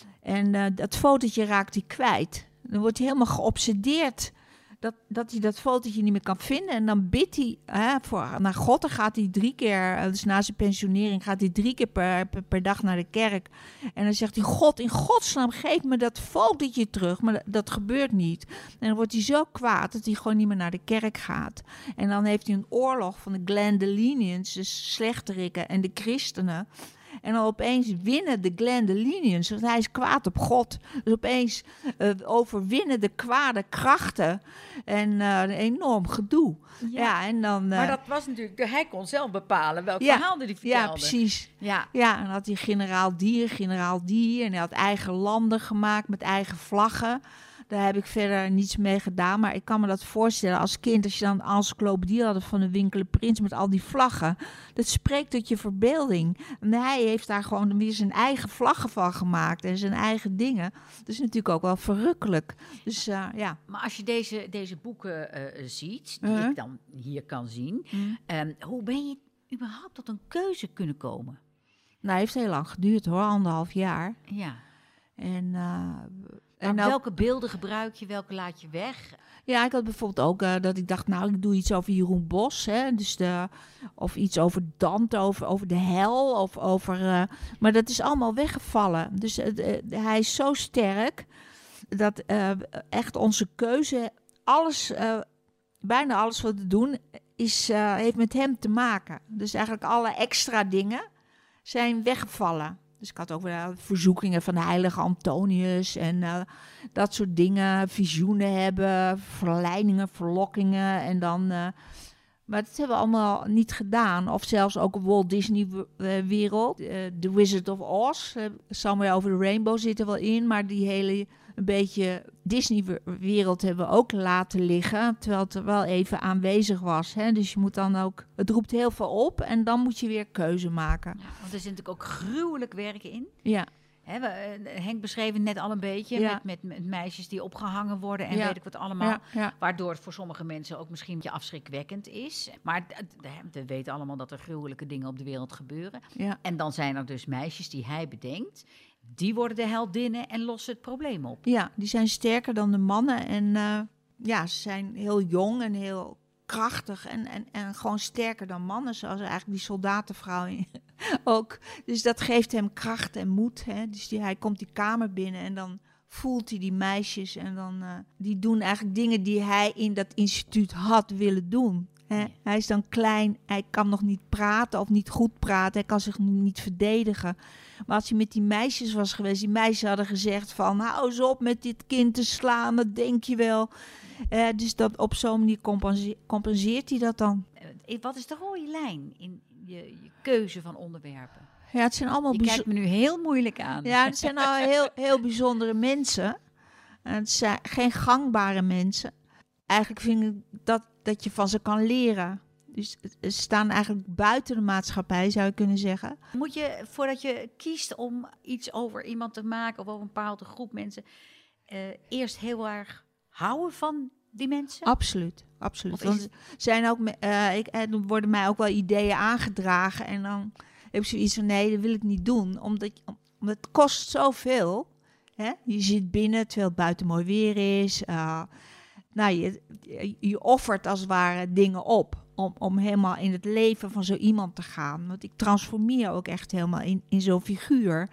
En uh, dat fotootje raakt hij kwijt. Dan wordt hij helemaal geobsedeerd... Dat, dat hij dat fotootje niet meer kan vinden. En dan bidt hij hè, voor, naar God. Dan gaat hij drie keer, dus na zijn pensionering... gaat hij drie keer per, per, per dag naar de kerk. En dan zegt hij... God, in godsnaam, geef me dat fotootje terug. Maar dat, dat gebeurt niet. En dan wordt hij zo kwaad... dat hij gewoon niet meer naar de kerk gaat. En dan heeft hij een oorlog van de Glendelinians... dus slechterikken en de christenen... En dan opeens winnen de Glendelinians, want hij is kwaad op God. Dus opeens uh, overwinnen de kwade krachten en uh, een enorm gedoe. Ja, ja en dan... Uh, Maar dat was natuurlijk... Hij kon zelf bepalen welk ja, verhaal hij vertelde. Ja, precies. Ja. Ja, en dan had hij generaal die, generaal die. En hij had eigen landen gemaakt met eigen vlaggen. Daar heb ik verder niets mee gedaan. Maar ik kan me dat voorstellen als kind... als je dan een encyclopedie had van de Winkele Prins... met al die vlaggen. Dat spreekt tot je verbeelding. En hij heeft daar gewoon weer zijn eigen vlaggen van gemaakt. En zijn eigen dingen. Dat is natuurlijk ook wel verrukkelijk. Dus uh, ja. Maar als je deze, deze boeken uh, ziet... die Uh-huh. ik dan hier kan zien... Mm. Um, hoe ben je überhaupt tot een keuze kunnen komen? Nou, heeft heel lang geduurd hoor. Anderhalf jaar. Ja. En... Uh, Maar en ook, welke beelden gebruik je, welke laat je weg? ja, ik had bijvoorbeeld ook uh, dat ik dacht, nou, ik doe iets over Jeroen Bos, hè, dus de, of iets over Dante, over, over de hel, of over, uh, maar dat is allemaal weggevallen. Dus uh, uh, hij is zo sterk dat uh, echt onze keuze, alles, uh, bijna alles wat we doen, is, uh, heeft met hem te maken. Dus eigenlijk alle extra dingen zijn weggevallen. Dus ik had ook weer verzoekingen van de heilige Antonius en uh, dat soort dingen. Visioenen hebben, verleidingen, verlokkingen en dan... Uh, maar dat hebben we allemaal niet gedaan. Of zelfs ook een Walt Disney-wereld. Uh, The Wizard of Oz. Uh, Somewhere Over the Rainbow zit er wel in. Maar die hele een beetje Disney-wereld hebben we ook laten liggen. Terwijl het er wel even aanwezig was. Hè? Dus je moet dan ook... Het roept heel veel op en dan moet je weer keuze maken. Ja, want er zit natuurlijk ook gruwelijk werk in. Ja. Hè, we, uh, Henk beschreef het net al een beetje. Ja. Met, met, met meisjes die opgehangen worden en Ja. weet ik wat allemaal. Ja, ja. Waardoor het voor sommige mensen ook misschien een beetje afschrikwekkend is. Maar d- d- we weten allemaal dat er gruwelijke dingen op de wereld gebeuren. Ja. En dan zijn er dus meisjes die hij bedenkt. Die worden de heldinnen en lossen het probleem op. Ja, die zijn sterker dan de mannen. En uh, ja, ze zijn heel jong en heel krachtig. En, en, en gewoon sterker dan mannen. Zoals eigenlijk die soldatenvrouw ook. Dus dat geeft hem kracht en moed. Hè? Dus die, hij komt die kamer binnen en dan voelt hij die meisjes. En dan uh, die doen eigenlijk dingen die hij in dat instituut had willen doen. Hè? Ja. Hij is dan klein, hij kan nog niet praten of niet goed praten. Hij kan zich niet verdedigen. Maar als hij met die meisjes was geweest, die meisjes hadden gezegd van... hou eens op met dit kind te slaan, dat denk je wel. Uh, dus dat op zo'n manier compense- compenseert hij dat dan. Uh, wat is de rode lijn in je, je keuze van onderwerpen? Ja, het zijn allemaal... Je bijzo- kijkt me nu heel moeilijk aan. Ja, het zijn al heel, heel bijzondere mensen. En het zijn geen gangbare mensen. Eigenlijk vind ik dat, dat je van ze kan leren. Dus ze staan eigenlijk buiten de maatschappij, zou je kunnen zeggen. Moet je, voordat je kiest om iets over iemand te maken... of over een bepaalde groep mensen... Uh, eerst heel erg houden van die mensen? Absoluut, absoluut. Of is Want het- zijn ook, uh, ik, er worden mij ook wel ideeën aangedragen. En dan heb ik zoiets van, nee, dat wil ik niet doen. Omdat, omdat het kost zoveel. Hè? Je zit binnen, terwijl het buiten mooi weer is. Uh, nou, je, je, je offert als het ware dingen op. Om, om helemaal in het leven van zo iemand te gaan. Want ik transformeer ook echt helemaal in, in zo'n figuur.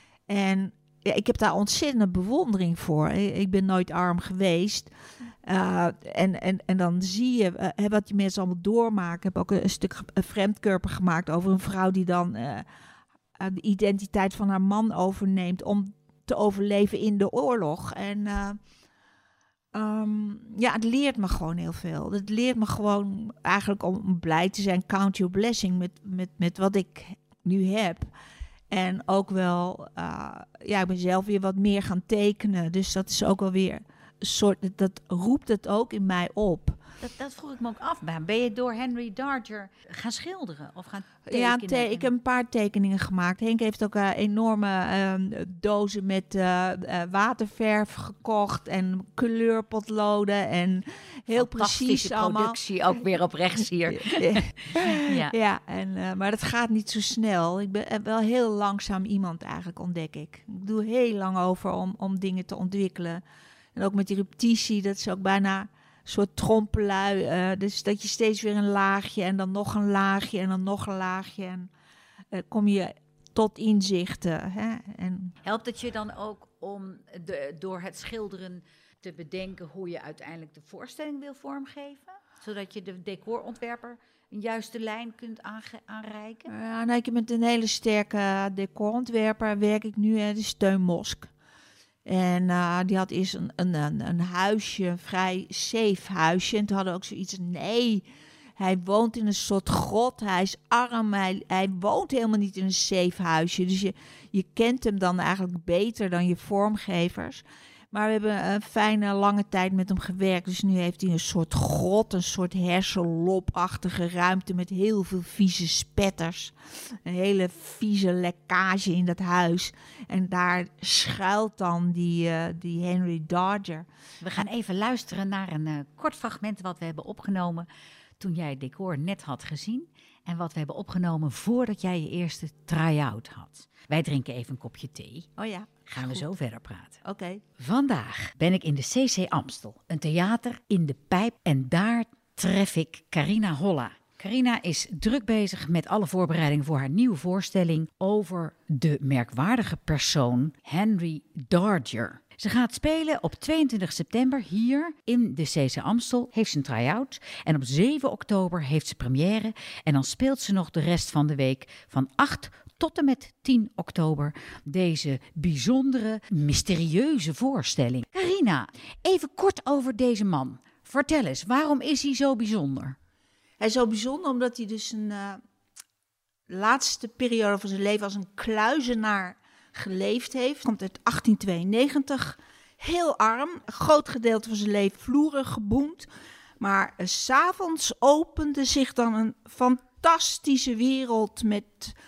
En ja, ik heb daar ontzettende bewondering voor. Ik ben nooit arm geweest. Uh, en, en, en dan zie je uh, wat die mensen allemaal doormaken. Ik heb ook een, een stuk uh, Fremdkörper gemaakt over een vrouw die dan uh, de identiteit van haar man overneemt om te overleven in de oorlog. En uh, um, ja, het leert me gewoon heel veel. Het leert me gewoon eigenlijk om blij te zijn, count your blessing met, met, met wat ik nu heb. En ook wel, uh, ja, ik ben zelf weer wat meer gaan tekenen. Dus dat is ook wel weer een soort, dat roept het ook in mij op. Dat, dat vroeg ik me ook af. Ben je door Henry Darger gaan schilderen of gaan tekenen? Ja, te- ik heb een paar tekeningen gemaakt. Henk heeft ook uh, enorme uh, dozen met uh, uh, waterverf gekocht en kleurpotloden en heel precies allemaal. Productie ook weer op rechts hier. ja, ja en, uh, maar dat gaat niet zo snel. Ik ben wel heel langzaam iemand eigenlijk, ontdek ik. Ik doe heel lang over om, om dingen te ontwikkelen. En ook met die repetitie, dat is ook bijna een soort trompelui. Uh, dus dat je steeds weer een laagje en dan nog een laagje en dan nog een laagje. En uh, kom je tot inzichten. Hè? En helpt het je dan ook om de, door het schilderen te bedenken hoe je uiteindelijk de voorstelling wil vormgeven? Zodat je de decorontwerper een juiste lijn kunt aange- aanreiken? Ja, nou, ik heb met een hele sterke decorontwerper werk ik nu, hè, de Steun Mosk. En uh, die had eerst een, een, een, een huisje, een vrij safe huisje. En toen hadden we ook zoiets, nee, hij woont in een soort grot, hij is arm, hij, hij woont helemaal niet in een safe huisje. Dus je, je kent hem dan eigenlijk beter dan je vormgevers. Maar we hebben een fijne lange tijd met hem gewerkt. Dus nu heeft hij een soort grot, een soort hersenlopachtige ruimte met heel veel vieze spetters. Een hele vieze lekkage in dat huis. En daar schuilt dan die, uh, die Henry Darger. We gaan even luisteren naar een uh, kort fragment wat we hebben opgenomen toen jij het decor net had gezien. En wat we hebben opgenomen voordat jij je eerste try-out had. Wij drinken even een kopje thee. Oh ja. Gaan we goed. zo verder praten. Oké. Okay. Vandaag ben ik in de C C Amstel, een theater in de Pijp. En daar tref ik Carina Holla. Carina is druk bezig met alle voorbereidingen voor haar nieuwe voorstelling over de merkwaardige persoon Henry Darger. Ze gaat spelen op tweeëntwintig september hier in de C C Amstel. Heeft ze een try-out. En op zeven oktober heeft ze première. En dan speelt ze nog de rest van de week van acht tot en met tien oktober deze bijzondere, mysterieuze voorstelling. Carina, even kort over deze man. Vertel eens, waarom is hij zo bijzonder? Hij is zo bijzonder omdat hij dus een uh, laatste periode van zijn leven als een kluizenaar geleefd heeft. Komt uit achttien tweeënnegentig, heel arm, een groot gedeelte van zijn leven vloerig geboend. Maar uh, 's avonds opende zich dan een fantastische wereld met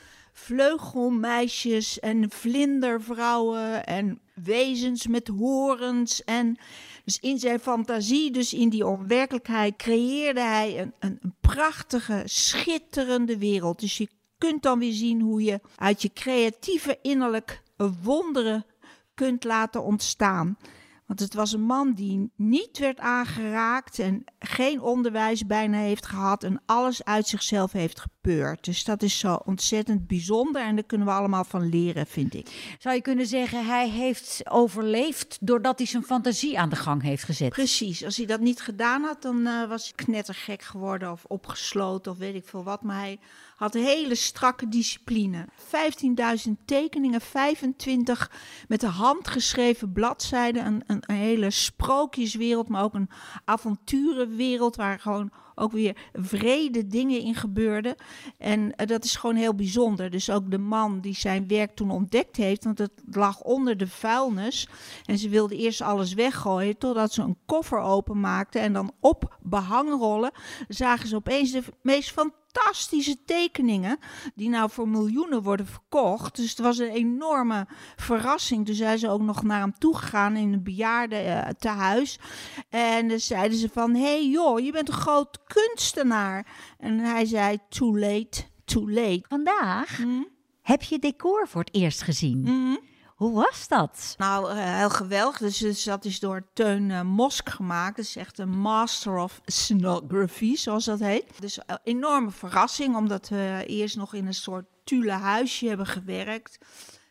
vleugelmeisjes en vlindervrouwen en wezens met horens. En dus in zijn fantasie, dus in die onwerkelijkheid, creëerde hij een, een, een prachtige, schitterende wereld. Dus je kunt dan weer zien hoe je uit je creatieve innerlijk wonderen kunt laten ontstaan. Want het was een man die niet werd aangeraakt en geen onderwijs bijna heeft gehad en alles uit zichzelf heeft gepeurd. Dus dat is zo ontzettend bijzonder en daar kunnen we allemaal van leren, vind ik. Zou je kunnen zeggen, hij heeft overleefd doordat hij zijn fantasie aan de gang heeft gezet? Precies. Als hij dat niet gedaan had, dan uh, was hij knettergek geworden of opgesloten of weet ik veel wat. Maar hij had een hele strakke discipline. vijftienduizend tekeningen, vijfentwintig met de hand geschreven bladzijden. Een, een, een hele sprookjeswereld, maar ook een avonturenwereld waar gewoon ook weer wrede dingen in gebeurden. En uh, dat is gewoon heel bijzonder. Dus ook de man die zijn werk toen ontdekt heeft, want het lag onder de vuilnis. En ze wilde eerst alles weggooien, totdat ze een koffer openmaakten. En dan op behangrollen zagen ze opeens de meest fantastische tekeningen, die nou voor miljoenen worden verkocht. Dus het was een enorme verrassing. Toen zijn ze ook nog naar hem toegegaan in een bejaardentehuis. En dan zeiden ze van, hé hey joh, je bent een groot kunstenaar. En hij zei, too late, too late. Vandaag Hm? heb je decor voor het eerst gezien. Hm? Hoe was dat? Nou, uh, heel geweldig. Dus, dus dat is door Teun uh, Mosk gemaakt. Dat is echt een master of scenography, zoals dat heet. Dus een enorme verrassing, omdat we eerst nog in een soort tulle huisje hebben gewerkt.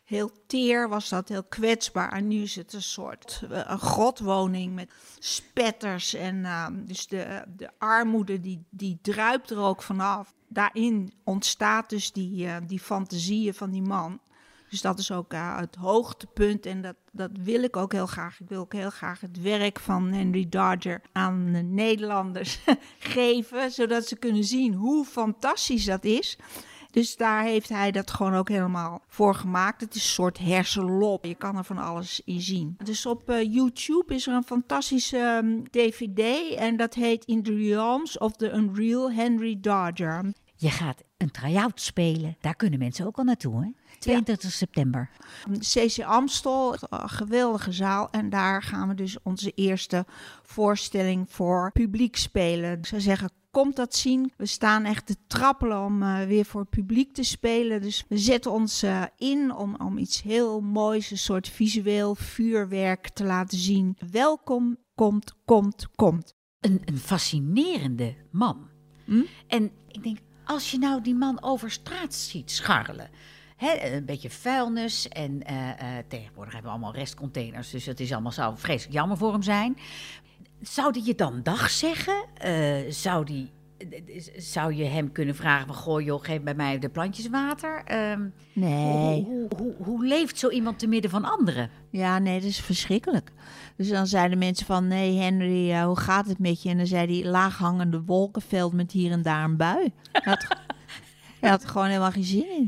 heel teer was dat, heel kwetsbaar. En nu is het een soort uh, een grotwoning met spetters. En uh, dus de, de armoede die, die druipt er ook vanaf. Daarin ontstaat dus die, uh, die fantasieën van die man. Dus dat is ook uh, het hoogtepunt en dat, dat wil ik ook heel graag. Ik wil ook heel graag het werk van Henry Darger aan de Nederlanders geven, zodat ze kunnen zien hoe fantastisch dat is. Dus daar heeft hij dat gewoon ook helemaal voor gemaakt. Het is een soort hersenlop. Je kan er van alles in zien. Dus op uh, YouTube is er een fantastische um, D V D en dat heet In the Realms of the Unreal Henry Darger. Je gaat een try-out spelen. Daar kunnen mensen ook al naartoe, hè? tweeëntwintig september. C C Amstel, een geweldige zaal. En daar gaan we dus onze eerste voorstelling voor publiek spelen. Ze zeggen, komt dat zien. We staan echt te trappelen om uh, weer voor het publiek te spelen. Dus we zetten ons uh, in om, om iets heel moois, een soort visueel vuurwerk te laten zien. Welkom, komt, komt, komt. Een, een fascinerende man. Hm? En ik denk, als je nou die man over straat ziet scharrelen... He, een beetje vuilnis en uh, uh, tegenwoordig hebben we allemaal restcontainers, dus het is allemaal, zou vreselijk jammer voor hem zijn. Zou die je dan dag zeggen? Uh, zou, die, zou je hem kunnen vragen van, goh joh, geef bij mij de plantjes water? Um, nee. Hoe, hoe, hoe, hoe leeft zo iemand te midden van anderen? Ja, nee, dat is verschrikkelijk. Dus dan zeiden mensen van, nee Henry, uh, hoe gaat het met je? En dan zei hij, laaghangende wolkenveld met hier en daar een bui. Dat... Hij had er gewoon helemaal geen zin in.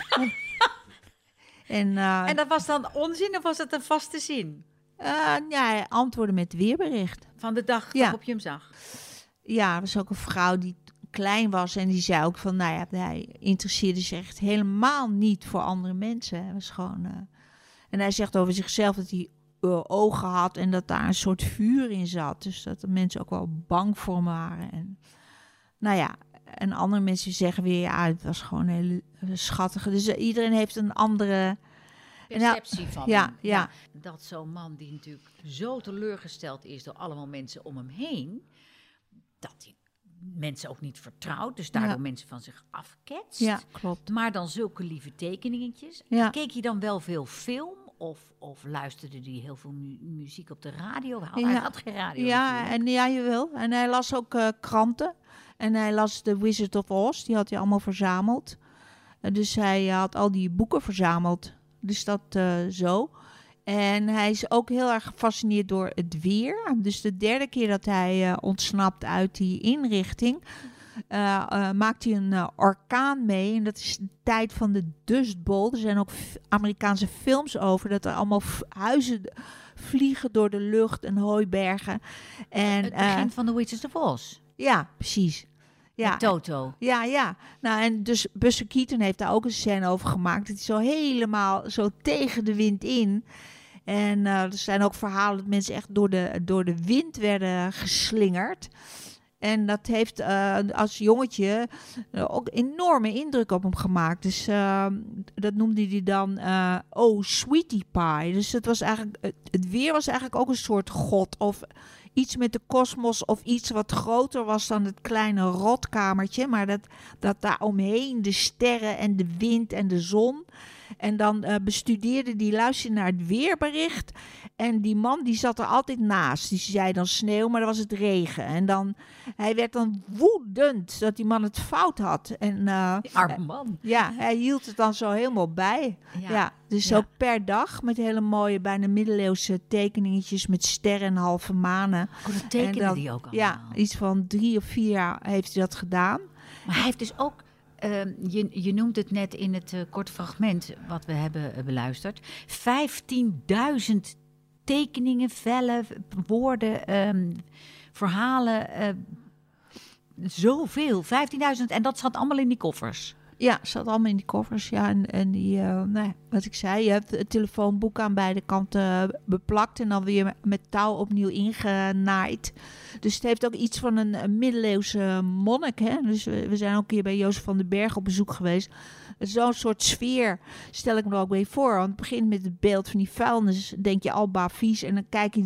en, uh, en dat was dan onzin of was het een vaste zin? Uh, ja, hij antwoordde met het weerbericht. Van de dag ja. waarop je hem zag? Ja, er was ook een vrouw die klein was en die zei ook van, nou ja, hij interesseerde zich echt helemaal niet voor andere mensen. Hij was gewoon... Uh, en hij zegt over zichzelf dat hij uh, ogen had en dat daar een soort vuur in zat. Dus dat de mensen ook wel bang voor hem waren. En, nou ja... En andere mensen zeggen weer, ja, het was gewoon heel schattig. Dus uh, iedereen heeft een andere... perceptie van ja, hem. Ja. Ja. Dat zo'n man die natuurlijk zo teleurgesteld is door allemaal mensen om hem heen, dat hij mensen ook niet vertrouwt, dus daardoor ja. mensen van zich afketst. Ja, klopt. Maar dan zulke lieve tekeningetjes. Ja. Keek je dan wel veel film? Of, of luisterde hij heel veel mu- muziek op de radio? Hij ja. had geen radio. Ja, en, ja, jawel. En hij las ook uh, kranten. En hij las The Wizard of Oz. Die had hij allemaal verzameld. Uh, dus hij uh, had al die boeken verzameld. Dus dat uh, zo. En hij is ook heel erg gefascineerd door het weer. Dus de derde keer dat hij uh, ontsnapt uit die inrichting... Uh, uh, maakt hij een uh, orkaan mee. En dat is de tijd van de Dust Bowl. Er zijn ook f- Amerikaanse films over. Dat er allemaal f- huizen d- vliegen door de lucht en hooibergen. En, het begin uh, van The Wizard of Oz. Ja, precies. Ja, met Toto. Ja, ja. Nou, en dus Buster Keaton heeft daar ook een scène over gemaakt. Het is zo helemaal zo tegen de wind in. En uh, er zijn ook verhalen dat mensen echt door de, door de wind werden geslingerd. En dat heeft uh, als jongetje uh, ook enorme indruk op hem gemaakt. Dus uh, dat noemde hij dan uh, Oh, Sweetie Pie. Dus het was eigenlijk, het, het weer was eigenlijk ook een soort god. Of iets met de kosmos of iets wat groter was dan het kleine rotkamertje. Maar dat, dat daar omheen de sterren en de wind en de zon. En dan uh, bestudeerde die, luisterde naar het weerbericht. En die man die zat er altijd naast. Die zei dan sneeuw, maar dan was het regen. En dan, hij werd dan woedend dat die man het fout had. En, uh, arme man. Ja, hij hield het dan zo helemaal bij. Ja, ja dus ja. Ook per dag met hele mooie, bijna middeleeuwse tekeningetjes met sterren en halve manen. Oh, dat tekende dan, die ook allemaal. Ja, iets van drie of vier jaar heeft hij dat gedaan. Maar hij heeft dus ook... Uh, je, je noemt het net in het uh, korte fragment wat we hebben uh, beluisterd. vijftienduizend tekeningen, vellen, woorden, um, verhalen. Uh, zoveel. vijftienduizend. En dat zat allemaal in die koffers. Ja, zat allemaal in die koffers. Ja, en, en die, uh, nou, wat ik zei, je hebt het telefoonboek aan beide kanten beplakt en dan weer met touw opnieuw ingenaaid. Dus het heeft ook iets van een, een middeleeuwse monnik. Hè? Dus we, we zijn ook een keer bij Jozef van den Berg op bezoek geweest. Zo'n soort sfeer stel ik me er ook weer voor. Want het begint met het beeld van die vuilnis, denk je al bah vies. En dan kijk je die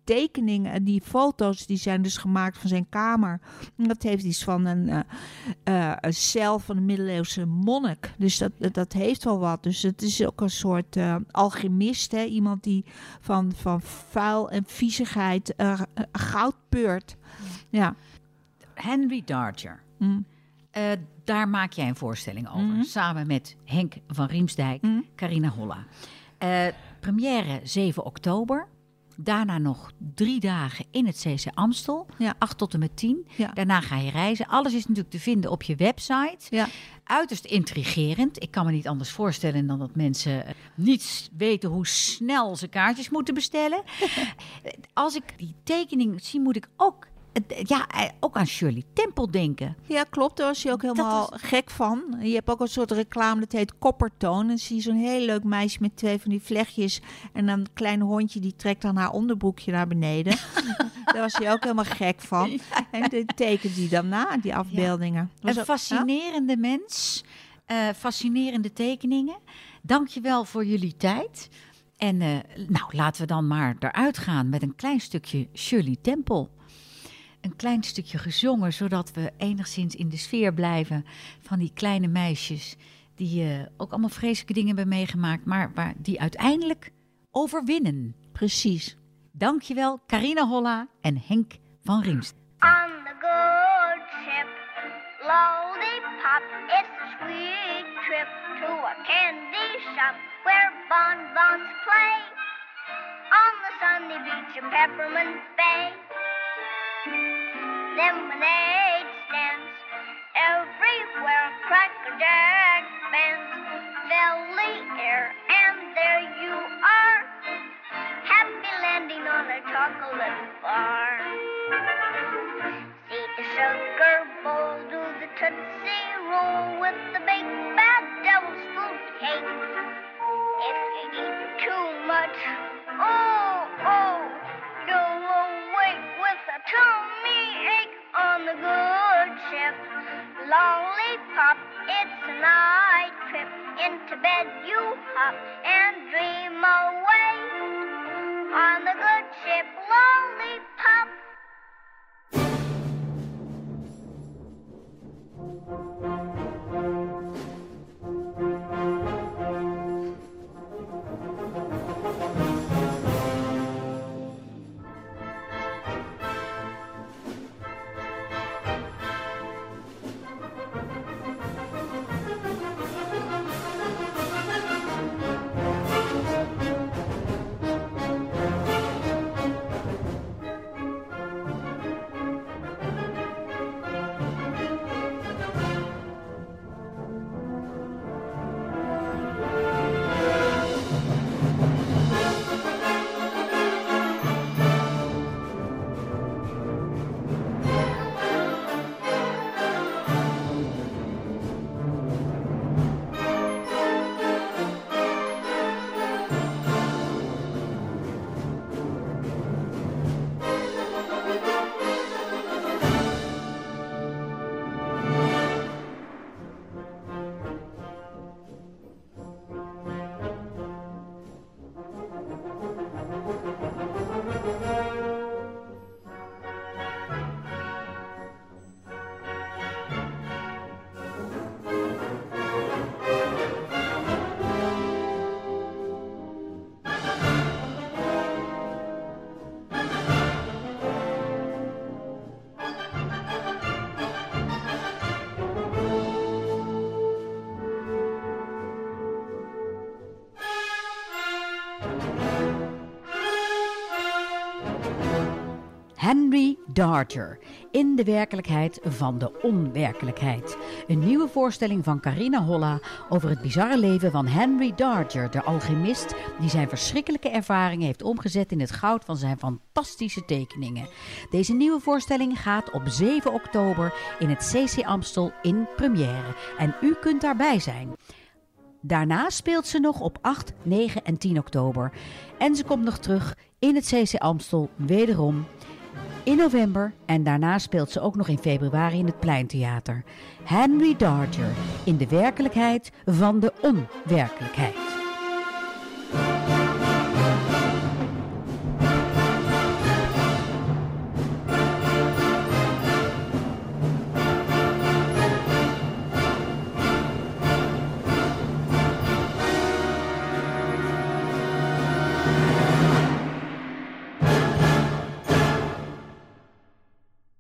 tekeningen, die foto's, die zijn dus gemaakt van zijn kamer. En dat heeft iets van een, uh, uh, een cel van een middeleeuwse monnik. Dus dat, dat heeft wel wat. Dus het is ook een soort uh, alchemist, hè? Iemand die van, van vuil en viezigheid uh, goud peurt. Ja. Henry Darger. Mm. Uh, daar maak jij een voorstelling over. Mm-hmm. Samen met Henk van Riemsdijk, Mm. Carina Holla. Uh, première zeven oktober. Daarna nog drie dagen in het C C Amstel. Ja. acht tot en met tien. Ja. Daarna ga je reizen. Alles is natuurlijk te vinden op je website. Ja. Uiterst intrigerend. Ik kan me niet anders voorstellen dan dat mensen niet weten hoe snel ze kaartjes moeten bestellen. Als ik die tekening zie, moet ik ook... Ja, ook aan Shirley Temple denken. Ja, klopt. Daar was hij ook helemaal was... gek van. Je hebt ook een soort reclame, dat heet Koppertoon. En dan zie je zo'n heel leuk meisje met twee van die vlechtjes. En dan een klein hondje, die trekt dan haar onderbroekje naar beneden. Daar was hij ook helemaal gek van. Ja. En die tekent hij dan na, die afbeeldingen. Ja. Een ook, fascinerende ja? mens. Uh, fascinerende tekeningen. Dank je wel voor jullie tijd. En uh, nou, laten we dan maar eruit gaan met een klein stukje Shirley Temple. Een klein stukje gezongen, zodat we enigszins in de sfeer blijven van die kleine meisjes die uh, ook allemaal vreselijke dingen hebben meegemaakt, maar waar, die uiteindelijk overwinnen. Precies. Dankjewel, Carina Holla en Henk van Riemsdijk. On the good ship, lollipop, it's a sweet trip to a candy shop where bonbons play on the sunny beach of Peppermint Bay. Lemonade stands everywhere, Cracker Jack bands fill the air, and there you are, happy landing on a chocolate bar. See the sugar bowl, do the Tootsie Roll with the big bad devil's fruit cake. If you eat too much, oh, oh, you'll awake with a tummy ache on the good ship. Lollipop, it's a night trip. Into bed you hop and dream away on the good ship Lollipop. Henry Darger, in de werkelijkheid van de onwerkelijkheid. Een nieuwe voorstelling van Carina Holla over het bizarre leven van Henry Darger, de alchemist die zijn verschrikkelijke ervaringen heeft omgezet in het goud van zijn fantastische tekeningen. Deze nieuwe voorstelling gaat op zeven oktober in het C C Amstel in première en u kunt daarbij zijn. Daarna speelt ze nog op acht, negen en tien oktober. En ze komt nog terug in het C C Amstel wederom in november. En daarna speelt ze ook nog in februari in het Pleintheater. Henry Darger, in de werkelijkheid van de onwerkelijkheid.